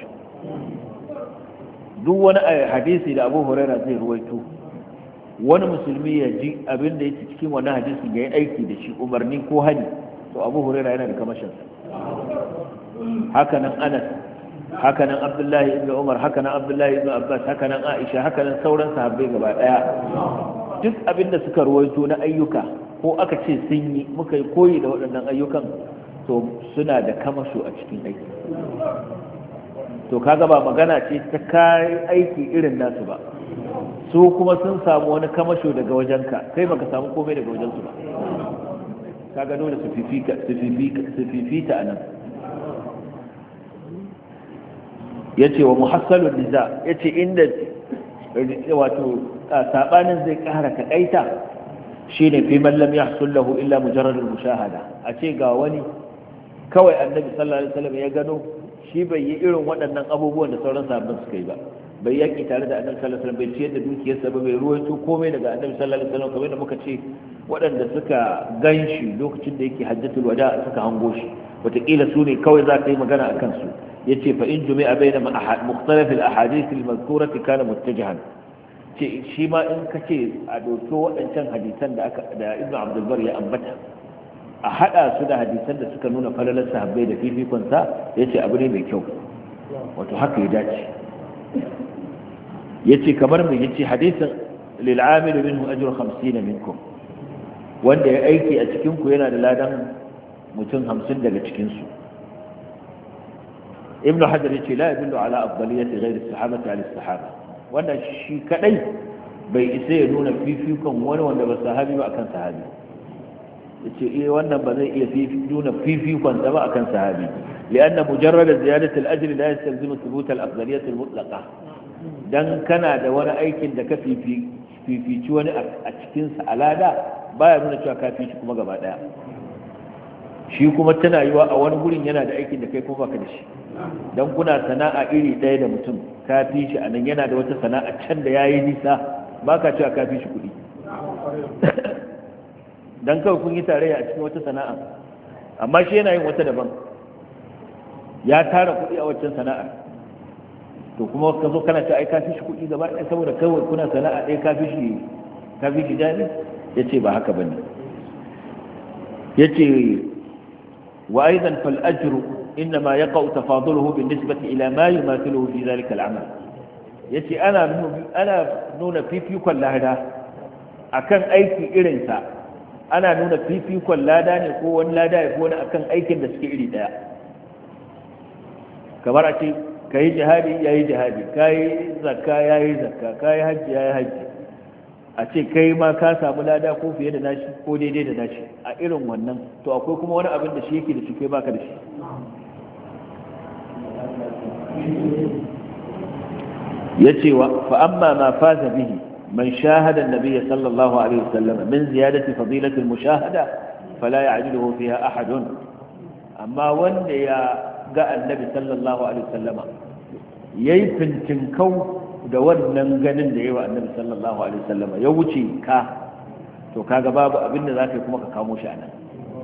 duk wani hadisi da Abu Huraira zai rawaito wani musulmi ya ji abin da yake cikin wannan hadisin ya yi aiki da shi umarni ko hani to Abu Huraira yana da kamashin haka nan Anas hakanan Abdullahi ibn Umar hakanan Abdullahi ibn Abbas hakanan Aisha hakanan sauran sahabbai gaba daya duk abinda suka ruwaito na ayyuka ko aka ce sun yi muka yi koyi da waɗannan ayyukan to suna da kamasho a cikin aiki to kaga ba magana ce ta kai aiki irin nasu ba su kuma sun samu wani kamasho daga wajenka kai baka samu komai daga wajensu ba kaga dole su fifita a nan. Ya ce wa muhassalun niza ya ce inda wato saɓanin zai ƙara kaɗaita shi ne fi mallam ya sullahu illa mujarradul mushahada a ce ga wani kawai annabi sallallahu alaihi wasallam ya gano shi bai yi irin waɗannan abubuwan da sauran sahabban suka yi ba bai yaki tare da annabi sallallahu alaihi wasallam bai ciyar da dukiyarsa ba bai ruwaito komai daga annabi sallallahu alaihi wasallam kamar da muka ce waɗanda suka ganshi lokacin da yake hajjatul wada suka hango shi wataƙila su ne kawai za ka yi magana a kansu yace fa in jumi'a bayna mukhtalaf al ahadith al mazkurah kana muttajihan ce shi ma in kace a doso waɗancan hadisan da Ibn Abdul Bar ya ambata a hada su da hadisan da suka nuna falalar sahabbai da fifikon sa yace abu ne mai kyau wato haka ya dace yace kamar mai yace hadisin lil amil minhu ajru 50 minkum wanda ya aiki a cikin ku yana da ladan mutum 50 daga cikin su ibn hajar yace la yadullu ala afdaliyati ghayr as-sahabati ala as-sahaba wannan shi kadai bai isa ya nuna fifikon wani wanda ba sahabi ba akan sahabi yace wannan ba zai iya nuna fifikon sa ba akan sahabi lianna mujarrad ziyadati al-ajr la yastalzimu thubut al-afdaliyati al-mutlaqa dan kana da wani aikin da ka fifici wani a cikin sa alada baya nuna cewa ka fifi kuma gaba daya shi kuma tana yiwa a wani gurin yana da aikin da kai kuma baka da shi dan kuna sana'a iri ɗaya da mutum ka fi shi anan yana da wata sana'a can da yayi nisa baka cewa ka fi shi kuɗi dan kawai kun yi tarayya a cikin wata sana'a amma shi yana yin wata daban ya tara kuɗi a waccan sana'a to kuma ka zo kana cewa ai ka fi shi kuɗi gaba ɗaya saboda kawai kuna sana'a ɗaya ka fi shi jami yace ba haka bane yace وأيضا فالأجر إنما يقع تفاضله بالنسبة إلى ما يماثله في ذلك العمل يتي أنا نون فيفيك اللهدا أكن أيكي إرنسا أنا نون فيفيك اللهدا يكون لادا يكون أكن أيكي دسكي إلي دا كبرتي كاي جهادي ياي جهادي كاي زكاة ياي زكاة كاي حج ياي حج a ce kai ma ka samu lada ko fiye da nashi ko daidai da nashi a irin wannan to akwai kuma wani abin da shi yake da shi kai baka da shi yace wa fa amma ma faza bihi man shahada an-nabiy sallallahu alaihi wasallam min ziyadati fadilati al-mushahada fala ya'jiluhu fiha ahad amma wanda ya ga annabi sallallahu alaihi wasallama yayi fintinkau da wannan ganin da yawa annabi sallallahu alaihi wasallam ya wuce ka to kaga babu abin da zaka yi kuma ka kamo shi anan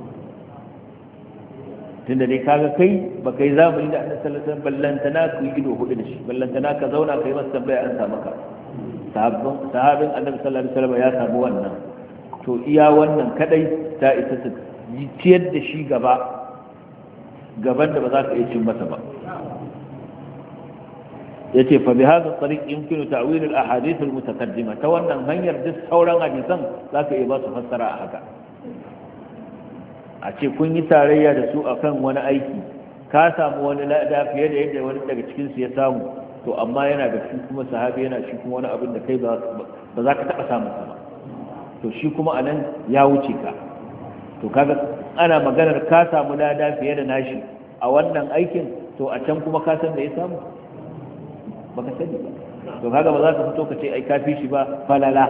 tunda dai kaga kai baka yi zamani da annabi sallallahu alaihi wasallam ballantana ku ido hudu da shi ballantana ka zauna kai masa tambaya an samu ka sahabin annabi sallallahu alaihi wasallam ya samu wannan to iya wannan kadai ta isa ta ciyar da shi gaban da ba za ka iya cin masa ba yace fa bi hadha tariq yumkinu ta'wil al ahadith al mutaqaddima ta wannan hanyar duk sauran hadisan zaka iya ba su fassara a haka a ce kun yi tarayya da su akan wani aiki ka samu wani lada fiye da yadda wani daga cikin su ya samu to amma yana da shi kuma sahabi yana shi kuma wani abin da kai ba za ka taba samun sa ba to shi kuma anan ya wuce ka to kaga ana maganar ka samu lada fiye da nashi a wannan aikin to a can kuma ka san da ya samu baka sani ba to kaga ba za ka fito ka ce ai kafi shi ba falala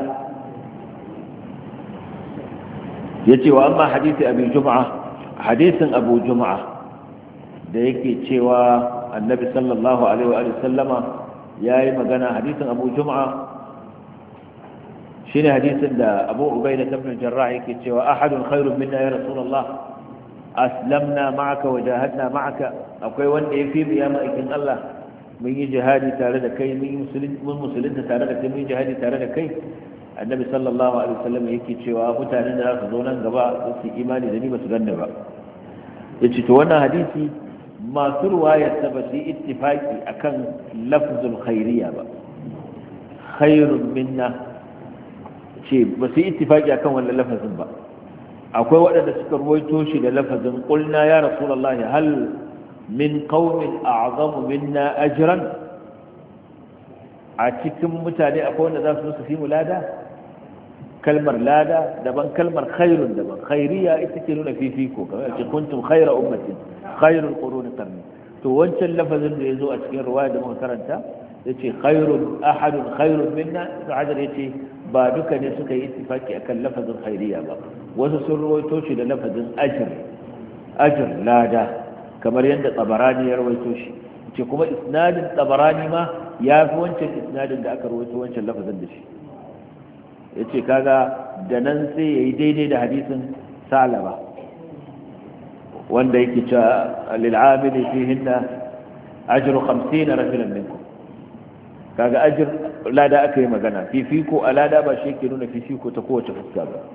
yace wa amma hadisi abi jum'a hadisin abu jum'a da yake cewa annabi sallallahu alaihi wa sallama yayi magana hadisin abu jum'a shine hadisin da abu ubayda ibn jarrah yake cewa ahadun khairun minna ya rasulullah aslamna ma'aka wa jahadna ma'aka akwai wanda yafi mu ya ma'aikin Allah mun yi jihadi tare da kai mun musulunta tare da kai mun yi jihadi tare da kai annabi sallallahu alaihi wasallam yake cewa mutanen da za su zo nan gaba su imani da ni ba su ganni ba yace to wannan hadisi masu ruwayar ta ba su yi ittifaki akan lafzul khairiyya ba khairun minna ce ba su yi ittifaki akan wannan lafazin ba akwai waɗanda suka ruwaito shi da lafazin qulna ya rasulullahi hal min qaumin a'zamu minna ajran a cikin mutane akwai wanda za su fi mu lada kalmar lada daban kalmar khairun daban khairiya ita ke nuna fifiko kamar ce kuntum khaira ummatin khairul quruni qarni to wancan lafazin da yazo a cikin riwaya da muka karanta yace khairun ahadun khairun minna da hadar yace ba duka ne suka yi ittifaki akan lafazin khairiya ba wasu sun rawaito shi da lafazin ajr lada kamar yadda tabarani ya rawaito shi ce kuma isnadin tabarani ma ya fi wancan isnadin da aka rawaito wancan lafazin da shi ya ce kaga da nan sai ya yi daidai da hadisin salaba wanda yake cewa lil'amili fi hinna ajiru 50 rajulan minkum kaga ajir lada aka yi magana fifiko a lada ba shi ke nuna fifiko ta kowace fuska ba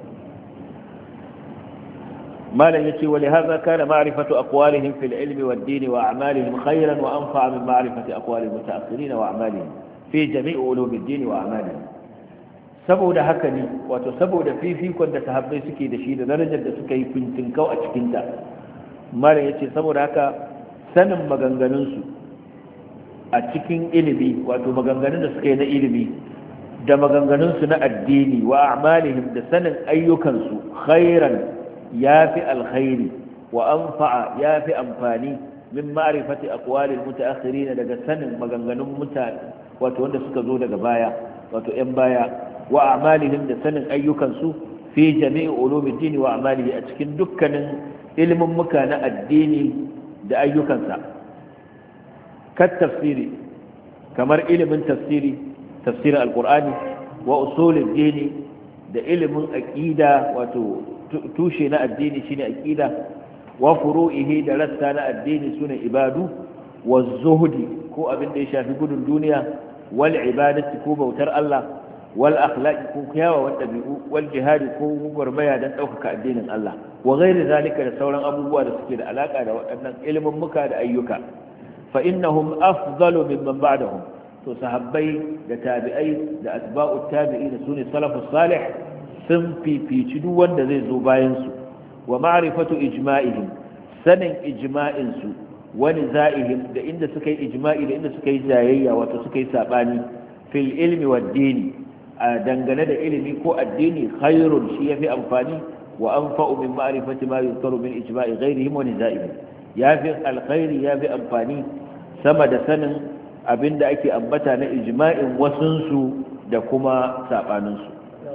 malam yace wa lihaza kana ma'rifatu aqwalihim fil ilmi wad din wa a'malihim khayran wa anfa'a min ma'rifati aqwalil mutaakhirin wa a'malihim fi jami' ulum ad-din wa a'malihim saboda haka ne wato saboda fifikon da sahabbai suke da shi da darajar da suka yi fintinkau a cikin ta malam yace saboda haka sanin maganganun su a cikin ilimi wato maganganun da suka yi na ilimi da maganganun su na addini wa a'malihim da sanin ayyukan su khairan ya fi alkhairi wa anfa'a ya fi amfani min ma'rifati aqwalil mutaakhirin daga sanin maganganun mutane wato wanda suka zo daga baya wato yan baya wa a'malihim da sanin ayyukan su fi jami'i ulumuddin wa a'malihi a cikin dukkanin ilimin muka na addini da ayyukansa kat tafsiri kamar ilimin tafsirin alqur'ani wa usulul dini da ilimin aqida wato tushe na addini shine aqida wa furu'ihi da rassa na addini sune ibadu wa zuhdi ko abin da ya shafi gudun duniya wal ibadati ko bautar Allah wal akhlaqi ko kiyawa dabi'u wal jihadi ko gurmaya dan daukaka addinin Allah wa ghairi zalika da sauran abubuwa da suke da alaka da waɗannan ilimin muka da ayyuka fa innahum afdalu mimman ba'dahum to sahabbai da tabi'ai da atba'ut tabi'in sune salafus salih sun fifici duk wanda zai zo bayansu wa ma'rifatu ijma'ihim sanin ijma'insu wa niza'ihim da inda suka yi ijma'i da inda suka yi jayayya wato suka yi sabani fil ilmi wad dini a dangane da ilimi ko addini khairun shi yafi amfani wa anfa'u min ma'rifati ma yuzkaru min ijma'i ghayrihim wa niza'ihim yafi alkhairi yafi amfani sama da sanin abinda ake ambata na ijma'in wasunsu da kuma sabaninsu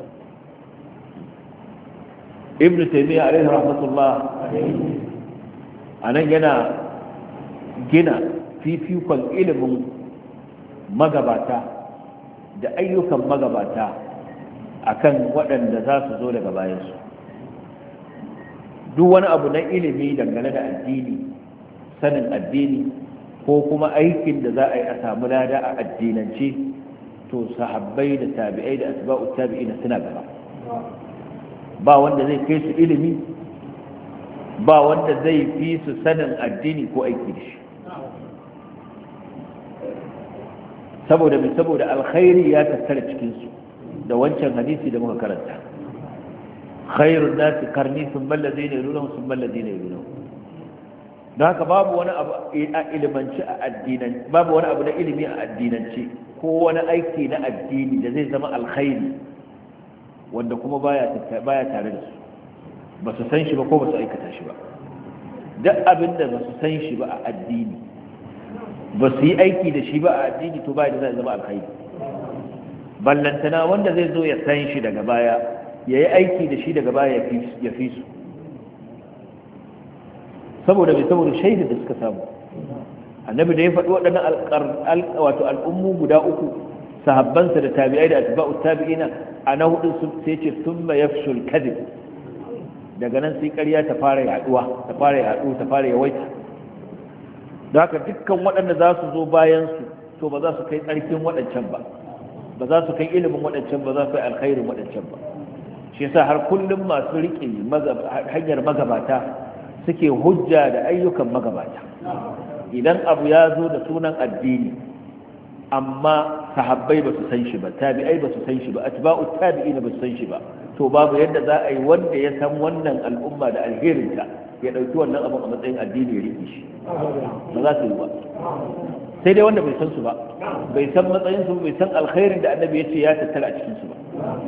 ibn taymiyyah alaihi rahmatullah anan yana gina fifikon ilimin magabata da ayyukan magabata akan waɗanda za su zo daga bayansu duk wani abu na ilimi dangane da addini sanin addini ko kuma aikin da za a yi a samu lada a addinance to sahabbai da tabi'ai da asba'u tabi'ina suna gaba ba wanda zai kai su ilimi ba wanda zai fi su sanin addini ko aiki da shi saboda alkhairi ya tattara cikinsu da wancan hadisi da muka karanta khairun nasi karni sun mallaze ne runahun sun mallaze ne runahun don haka babu wani abu a ilimanci a addinan babu wani abu na ilimi a addinance ko wani aiki na addini da zai zama alkhairi wanda kuma baya tare da su ba su san shi ba ko ba su aikata shi ba duk abin da ba su san shi ba a addini ba su yi aiki da shi ba a addini to baya da zai zama alkhairi ballantana wanda zai zo ya san shi daga baya ya yi aiki da shi daga baya ya fi su saboda shaidar da suka samu annabi da ya faɗi waɗannan wato al'ummu guda uku sahabbansa da tabi'ai da atba'u tabi'ina a na hudu sai ce thumma yafshul kadhib daga nan sai ƙarya ta fara yaduwa ta fara yawaita da haka dukkan waɗanda za su zo bayan su to ba za su kai tsarkin waɗancan ba za su kai ilimin waɗancan ba za su kai alkhairin waɗancan ba shi yasa har kullum masu riƙe hanyar magabata suke hujja da ayyukan magabata idan abu ya zo da sunan addini amma sahabbai ba su san shi ba tabi'ai ba su san shi ba atba'u tabi'ina ba su san shi ba to babu yadda za a yi wanda ya san wannan al'umma da alherinta ya ɗauki wannan abin a matsayin addini ya riƙe shi ba za su yi ba sai dai wanda bai san su ba bai san matsayin su bai san alkhairin da annabi ya ce ya tattara a cikin su ba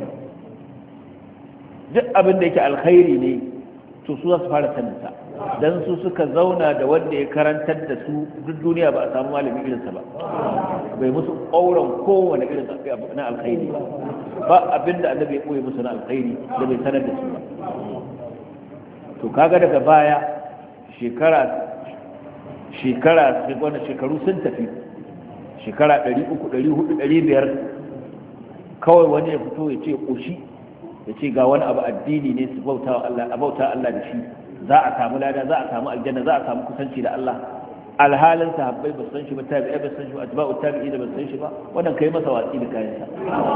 duk abin da yake alkhairi ne to su za su fara sanin sa dan su suka zauna da wanda ya karantar da su duk duniya ba a samu malami irinsa ba bai musu ƙauran kowane irin na alkhairi ba abin da annabi ya koyi musu na alkhairi da bai sanar da su ba to kaga daga baya shekaru sun tafi shekara 300 400 500 kawai wani ya fito ya ce ƙoshi ya ce ga wani abu addini ne su bauta Allah da shi za a samu lada za a samu aljanna za a samu kusanci da Allah alhalin sahabbai ba san shi ba tabi'ai ba san shi ba atba'u tabi'i da ba san shi ba wannan kai masa watsi da kayansa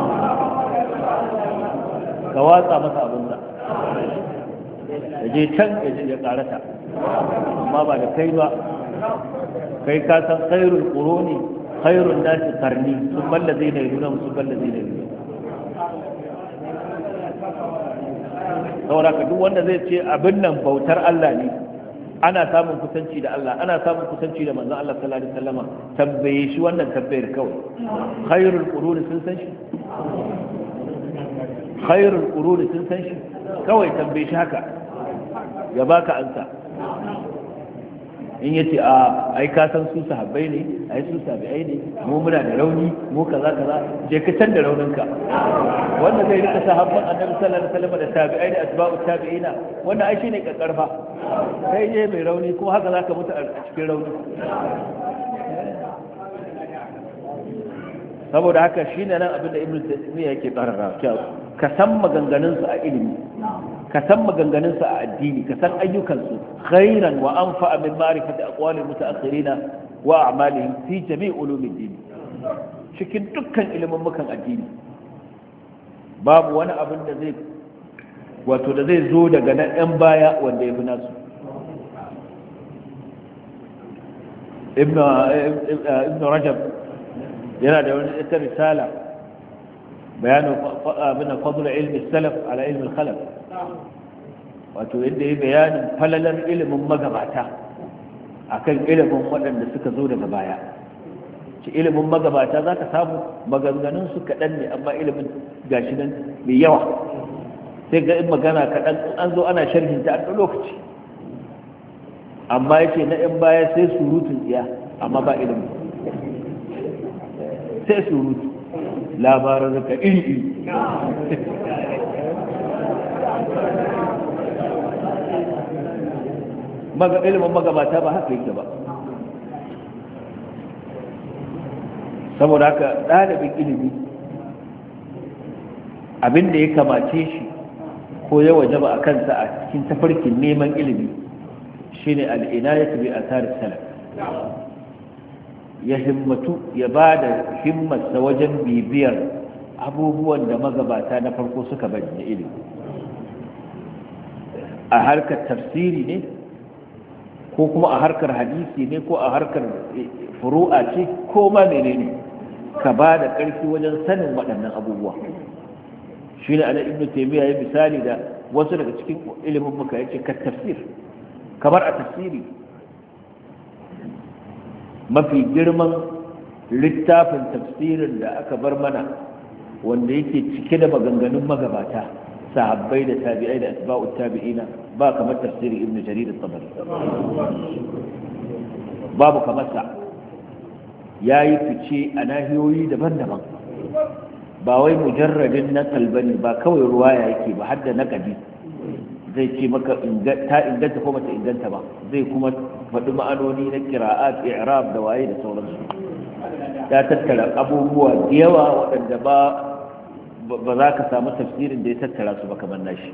ka watsa masa abinsa ya je can ya karata amma ba da kai ba kai ka san khairul quruni khairun nasi qarni sun ballaze ne nuna sun ballaze ne nuna saboda ka duk wanda zai ce abin nan bautar Allah ne ana samun kusanci da Allah ana samun kusanci da manzon Allah sallallahu alaihi wasallam tambaye shi wannan tambayar kawai khairul quruni sun san shi khairul quruni sun san shi kawai tambaye shi haka ya baka ansa in yace a ai ka san su sahabbai ne ai su tabi'ai ne mu muna da rauni mu kaza kaza je ka can da rauninka wanda zai rika sahabban annabi sallallahu alaihi wasallam da tabi'ai da asba'u tabi'ina wannan ai shine kakkarfa kai je mai rauni kuma haka zaka mutu a cikin rauni saboda haka shine nan abinda ibnu taymiya yake karara ka san maganganun su a ilimi ka san maganganun su a addini ka san ayyukan su khairan wa anfa'a min ma'rifati aqwali mutaakhirina wa a'malihim fi jami' ulumid din cikin dukkan ilimin mukan addini babu wani abin da zai wato da zai zo daga nan yan baya wanda ya fi nasu ibn rajab yana da wani ita risala bayanin abin fadl ilmi salaf ala ilmi khalaf wato yadda ya bayanin falalar ilimin magabata akan ilimin waɗanda suka zo daga baya ci ilimin magabata za ka samu maganganun su kaɗan ne amma ilimin gashi nan mai yawa sai ga in magana kaɗan an zo ana sharhin ta a lokaci amma yake na yan baya sai surutun tsiya amma ba ilimi sai surutu labaran ka iri ilimin magabata ba haka yake ba saboda haka ɗalibin ilimi abinda ya kamace shi ko ya wajaba a kansa a cikin tafarkin neman ilimi shine al'inayatu bi athar salaf ya himmatu ya ba da himmarsa wajen bibiyar abubuwan da magabata na farko suka bari na ilimi a harkar tafsiri ne ko kuma a harkar hadisi ne ko a harkar furu'a ce ko ma menene ka ba da ƙarfi wajen sanin waɗannan abubuwa shi ne ana ibnu taymiya ya misali da wasu daga cikin ilimin muka yace ka tafsir kamar a tafsiri mafi girman littafin tafsirin da aka bar mana wanda yake cike da maganganun magabata sahabbai da tabi'ai da asba'u tabi'ina ba kamar tafsiri ibnu jarir at-tabari babu kamar sa yayi fice a nahiyoyi daban-daban ba wai mujarradin na kalbani ba kawai ruwaya yake ba har da naqadi zai ce maka ta inganta ko bata inganta ba zai kuma faɗi ma'anoni na qira'at i'rab da waye da sauransu ya tattara abubuwa da yawa waɗanda ba za ka samu tafsirin da ya tattara su ba kamar nashi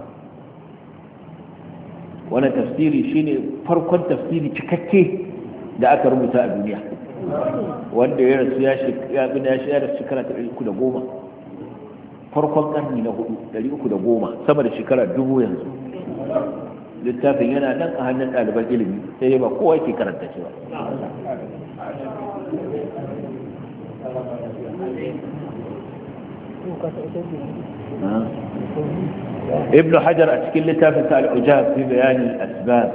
wannan tafsiri shine farkon tafsiri cikakke da aka rubuta a duniya wanda ya rasu ya rasu shekara ta 310 farkon karni na 310 sama da shekara 1000 yanzu littafin yana nan a hannun ɗaliban ilimi sai ba kowa ke karanta shi ba ibn hajar a cikin littafin sa al-ujab fi bayan al-asbab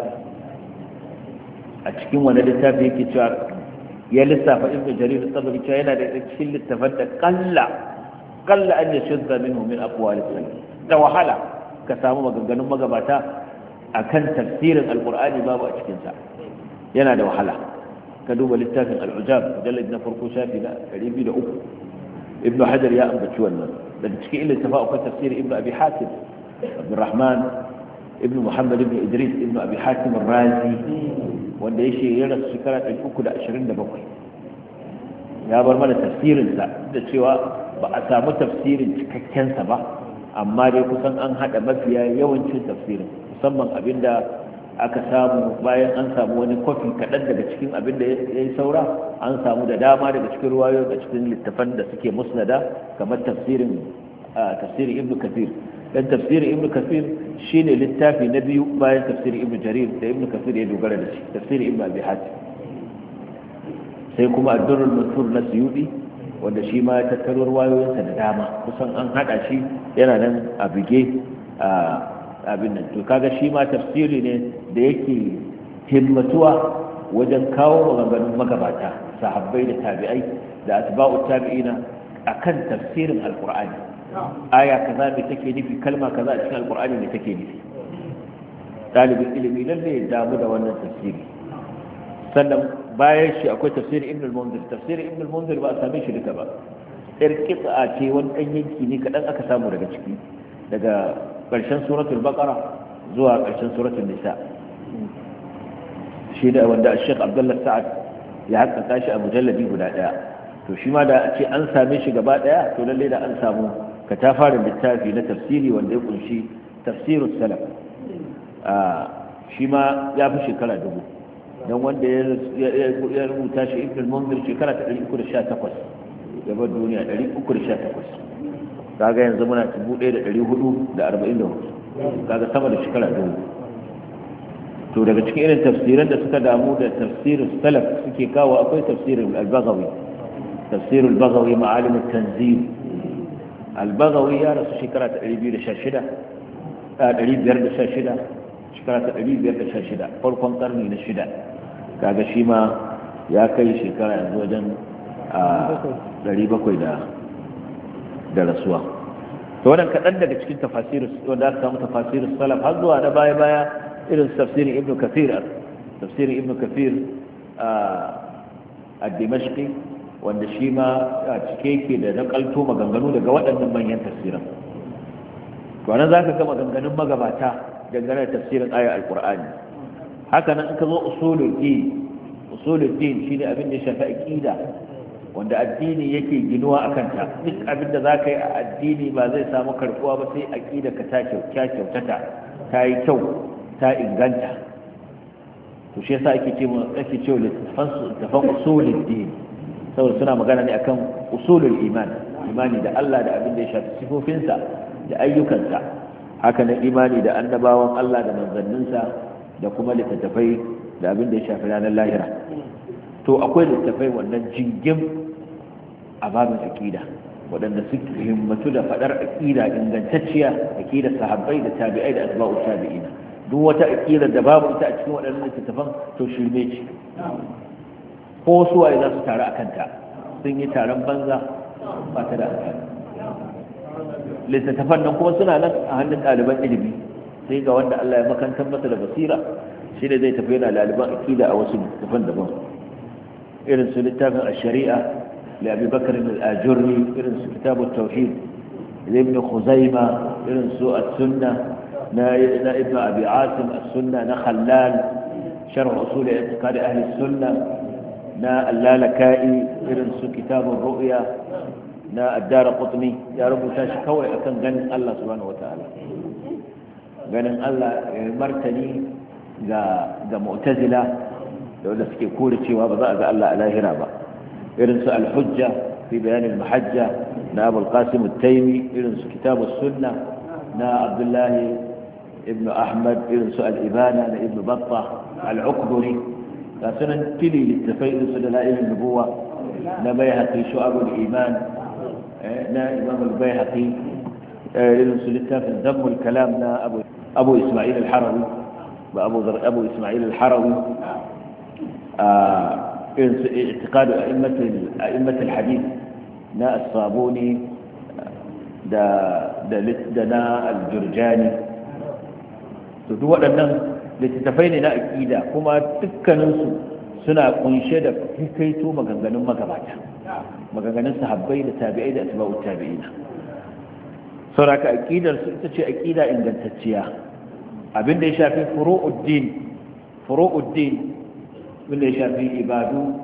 a cikin wani littafi yake cewa ya lissafa ibn jarir al-tabari cewa yana da cikin littafin da qalla an yashudda minhu min aqwal al-salaf da wahala ka samu maganganun magabata akan tafsirin al-qur'ani babu a cikin sa yana da wahala ka duba littafin al-ujab mujallad na farko shafi na 203 ibn hajar ya ambaci wannan daga cikin littafin akwai tafsir ibn abi hatim عبد الرحمن ابن محمد ابن إدريس ابن أبي حاتم الرازي wanda ya shekara shekara 327 ya bar mana tafsirinsa da cewa ba a samu tafsirin cikakkensa ba amma dai kusan an haɗa mafiya yawancin tafsirin musamman abinda aka samu bayan an samu wani kwafi kaɗan daga cikin abinda ya yi saura an samu da dama daga cikin ruwayo da cikin littafan da suke musnada kamar tafsirin ibn kathir dan tafsirin ibn kathir shine littafi na biyu bayan tafsirin ibn jarir da ibn kathir ya dogara da shi tafsirin ibn abi hatim sai kuma ad-durrul mansur na suyudi wanda shi ma ya tattaro ruwayoyinsa da dama kusan an hada shi yana nan a bige a abin nan to kaga shi ma tafsiri ne da yake himmatuwa wajen kawo maganganun magabata sahabbai da tabi'ai da atba'u tabi'ina akan tafsirin alqur'ani aya kaza me take nufi kalma kaza a cikin alqur'ani me take nufi dalibin ilimi lalle ya damu da wannan tafsiri sannan bayan shi akwai tafsirin ibn al-munzir tafsirin ibn al-munzir ba a same shi duka ba irqita ce wani dan yanki ne kadan aka samu daga ciki daga karshen suratul baqara zuwa karshen suratul nisa shi da wanda Sheikh Abdullah Sa'ad ya haƙƙa shi a mujalladi guda daya to shi ma da a ce an same shi gaba daya to lalle da an samu katafarin littafi na tafsiri wanda ya kunshi tafsirus salaf shi ma ya fi shekara 1000 don wanda ya rubuta shi ibn al-munzir shekara ta 318 gabar duniya 318 kaga yanzu muna 1444 kaga sama da shekara 1000 to daga cikin irin tafsiran da suka damu da tafsirus salaf suke kawo akwai tafsirul al-baghawi tafsirul baghawi ma'alim at-tanzil al-baghawi ya rasu shekara ta 516 shekara ta 516 farkon karni na 6 kaga shi ma ya kai shekara yanzu wajen 700 da rasuwa to wannan kaɗan daga cikin tafasir wanda aka samu tafasir salaf har zuwa na baya irin tafsirin ibn kathir a wanda shi ma a cike yake da nakalto maganganu daga waɗannan manyan tafsiran to nan zaka ga maganganun magabata dangane da tafsirin ayar alqur'ani haka nan in ka zo usuluddin shine abin da ya shafi aqida wanda addini yake ginuwa akan ta duk abin da zaka yi a addini ba zai samu karbuwa ba sai aqida ka ta kyautata ta yi kyau ta inganta to shi yasa ake cewa littafan usuluddin saboda suna magana ne akan usulul imani da Allah da abin da ya shafi sifofinsa da ayyukansa haka na imani da annabawan Allah da manzanninsa da kuma littattafai da abin da ya shafi ranar lahira to akwai littattafai wannan jingim a babin aqida waɗanda suke himmatu da faɗar aqida ingantacciya aqidar sahabbai da tabi'ai da atba'u tabi'ina duk wata aqida da babu ita a cikin waɗannan littattafan to shirme ce ko su waye za su taru a kanta sun yi taron banza ba ta da amfani littattafan nan kuma suna nan a hannun ɗaliban ilimi sai ga wanda Allah ya makantar masa da basira shi ne zai tafi yana ɗaliban akida a wasu littattafan daban irin su littafin ash-shari'a li Abi Bakr al-Ajurri irin su kitabut tauhid li Ibn Khuzaimah irin su as-sunnah na Ibn Abi Asim as-sunnah na Khallal sharh usul i'tiqad ahli as-sunnah na allalaka'i irin su kitabun ru'ya na addara qutni ya rubuta shi kawai akan ganin Allah subhanahu wata'ala ganin Allah ya martani ga mu'tazila da wanda suke kore cewa ba za a ga Allah a lahira ba irin su al-hujja fi bayan al-mahajja na Abu al-Qasim at-Taymi irin su kitabus sunna na Abdullah ibn Ahmad irin su al-Ibana na Ibn Battah al-Uqburi ga sunan tili littafai su da la'ilin nubuwa na bai haƙi shu'abul iman na imam al-bayhaqi irin su littafin zammul kalam na abu ismail al-harawi ba abu ismail al-harawi irin su i'tiqadu a'immat al-hadith na as-sabuni da na al-jurjani. to duk waɗannan littattafai ne na aqida kuma dukkaninsu suna kunshe da kaito maganganun magabata, maganganun sahabbai da tabi'ai da atba'ut tabi'ina. sauraka aqidar su ita ce aqida ingantacciya. abinda ya shafi furu'uddin wanda ya shafi ibadu,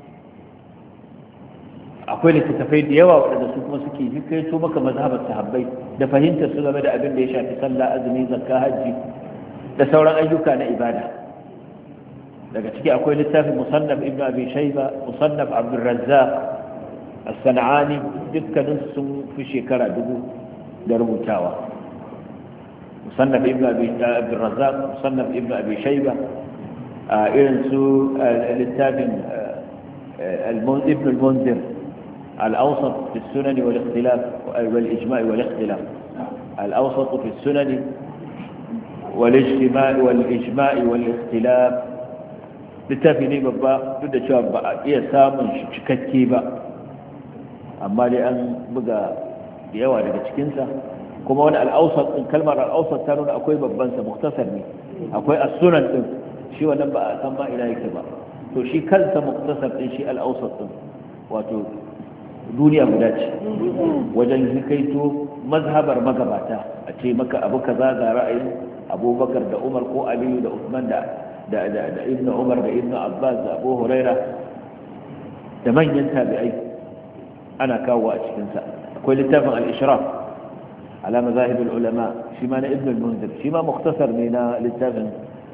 akwai littattafai da yawa waɗanda su kuma suke kaito maka mazhabar sahabbai da fahimtar su game da abin da ya shafi sallah, azumi, zakka, hajji da sauran ayyuka na ibada. daga ciki akwai littafin musannaf ibn abi shayba, musannaf abdul razzaq as-sanani, dukkanin sun fi shekara 1000 da rubutawa. musannaf ibn abi abdul razzaq, musannaf ibn abi shayba, irin su littafin ibn al-munzir al-awsat fi as-sunan wal ikhtilaf wal ijma' wal ikhtilaf, al-awsat fi as-sunan wal ijma' wal ijma' wal ikhtilaf. littafi ne babba, duk da cewa ba a iya samun shi cikakke ba, amma dai an buga da yawa daga cikinsa. kuma wani al'ausar ɗin, kalmar al'ausar ta nuna akwai babbansa, muktasar ne, akwai as-sunan ɗin, shi wannan ba a san ma ina yake ba. to shi kansa muktasar ɗin, shi al'ausar ɗin, wato duniya guda ce wajen hikaito mazhabar magabata. a ce maka abu kaza ga ra'ayin abubakar da umar ko aliyu da usman da ibn umar da ibn abbas da abu huraira da manyan tabi'ai ana kawo a cikinsa. akwai littafin al-ishraf ala mazahib al-ulama, shi ma na ibn al-munzir, shi ma muktasar ne na littafin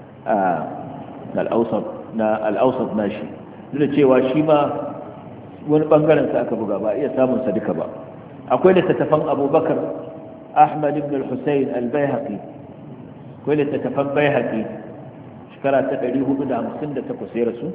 al-awsat nashi, duk da cewa shi ma wani bangaren sa aka buga, ba iya samun sa duka ba. akwai littattafan abubakar ahmad ibn al-husayn al-bayhaqi, akwai littattafan bayhaqi shekara ta 458 ya rasu,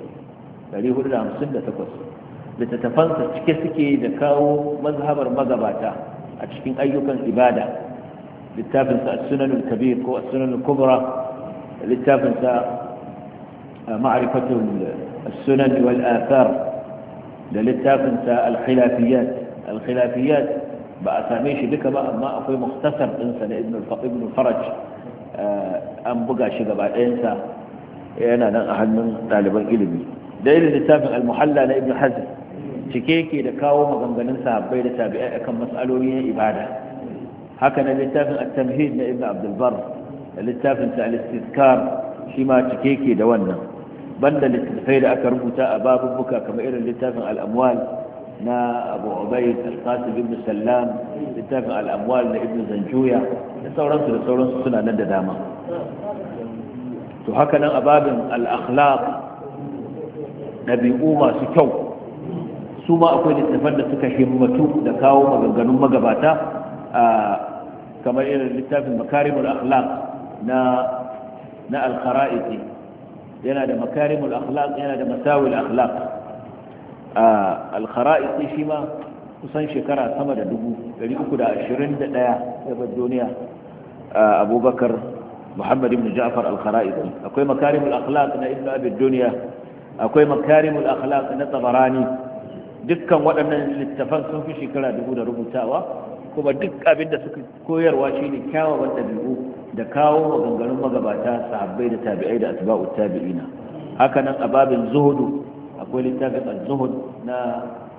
458. littattafansa cike suke da kawo mazhabar magabata a cikin ayyukan ibada. littafinsa as-sunan al-kabir ko as-sunan al-kubra, littafinsa ma'rifatul as-sunan wal athar, da littafinsa al-khilafiyat ba a same shi duka ba, amma akwai mukhtasar ɗinsa da ibn faraj, an buga shi gaba ɗayansa, yana nan a hannun ɗaliban ilimi. da irin littafin al-muhalla na ibn hazm, cike yake da kawo maganganun sahabbai da tabi'ai akan mas'aloli na ibada. haka na littafin at-tamhid na ibn abdul bar, da littafin sa al-istizkar, shi ma cike yake da wannan. banda littafai da aka rubuta a babubuka kamar irin littafin al-amwal na abu ubayd al-qasim ibn sallam, littafin al-amwal na ibn zanjuya, da sauransu suna nan da dama. to haka nan a babin al-akhlaq, ɗabi'u masu kyau, su ma akwai littafan da suka himmatu da kawo maganganun magabata, kamar irin littafin makarimul akhlaq na al-kharaiti, yana da makarimul akhlaq, yana da masawil akhlaq. al-kharaiti shi ma kusan shekara sama da 321 ya bar duniya. abubakar muhammad ibn ja'far al-kharaiti. akwai makarimul akhlaq na ibn abi dunya, akwai makarimul akhlaq na tabarani. dukkan waɗannan littafan sun fi shekara 1000 da rubutawa, kuma duk abin da suka koyarwa shine kyawawan ɗabi'u da kawo maganganun magabata, sahabbai da tabi'ai da atba'ut tabi'ina. haka nan a babin zuhudu akwai littafin az-zuhud na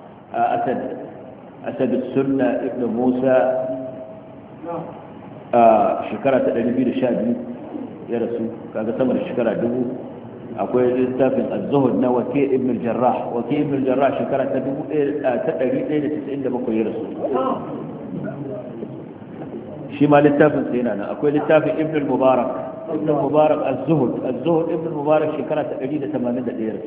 asad sunna ibn musa, shekara ta 212 ya rasu, kaga sama da shekara 1000. akwai littafin az-zuhud na waki ibn al-jarrah, shekara ta 197 ya rasu, shi ma littafin sai yana nan. akwai littafin ibn al-mubarak az-zuhud ibn al-mubarak, shekara ta 181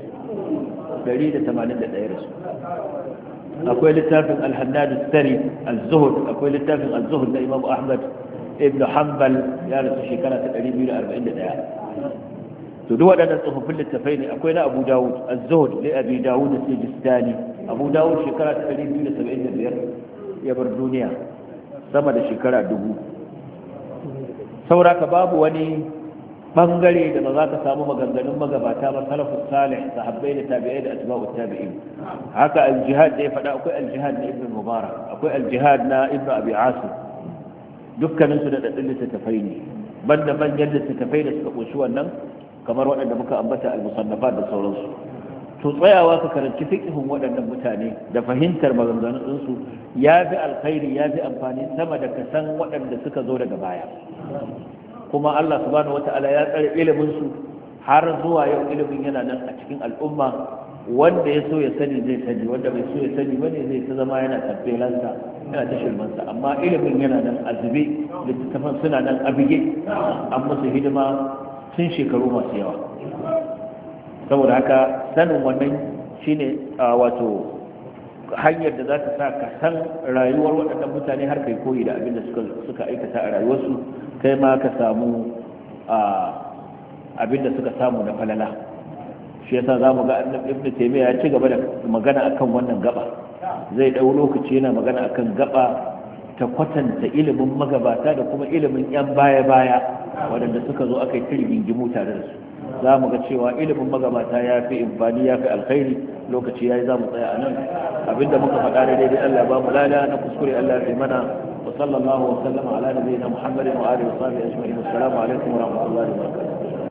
rasu. akwai littafin al-hannad as-sari az-zuhud, akwai littafin az-zuhud na imam ahmad ibn hanbal, ya rasu shekara ta 241. to duk waɗannan tsofaffin littafai ne. akwai na abu dawud az-zuhud li abi dawud as-sijistani, abu dawud shekara ta 275 ya ya bar duniya sama da shekara 1000. sauraka babu wani bangare da ba za ka samu maganganun magabata ba salafus salih sahabbai da tabi'ai da atba'ut tabi'in. haka al-jihad da ya faɗa akwai al-jihad na ibn mubarak, akwai al-jihad na ibn abi asim, dukkanin su da dadin littattafai ne banda manyan littattafai da suka kunshi wannan kamar waɗanda muka ambata al-musannafat da sauransu. to tsayawa ka karanci fiqhun waɗannan mutane da fahimtar maganganun su ya fi alkhairi ya fi amfani sama da kasan waɗanda suka zo daga baya. kuma Allah subhanahu wata'ala ya tsare ilimin su har zuwa yau ilimin yana nan a cikin al'umma, wanda ya so ya sani zai sani, wanda bai so ya sani bane zai ta zama yana tabbelansa yana ta shirmansa, amma ilimin yana nan azube, littattafan suna nan abige, an musu hidima tun shekaru masu yawa. saboda haka sanin wannan shine wato hanyar da za ta sa ka san rayuwar waɗannan mutane har kai koyi da abin da suka aikata a rayuwarsu, kai ma ka samu abin da suka samu na falala. shi yasa za mu ga ibn taymiya ya ci gaba da magana akan wannan gaba, zai ɗau lokaci yana magana akan gaba ta kwatanta ilimin magabata da kuma ilimin yan baya-baya waɗanda suka zo aka yi rigingimu tare da su. za mu ga cewa ilimin magabata ya fi amfani ya fi alkhairi. lokaci ya yi za mu tsaya a nan, abinda muka faɗa da daidai Allah ba mu lada, na kuskure Allah ya mana. wa sallallahu wa sallama ala nabiyyina Muhammadin wa alihi wa sahbihi ajma'in. Assalamu alaikum wa rahmatullahi wa barakatuh.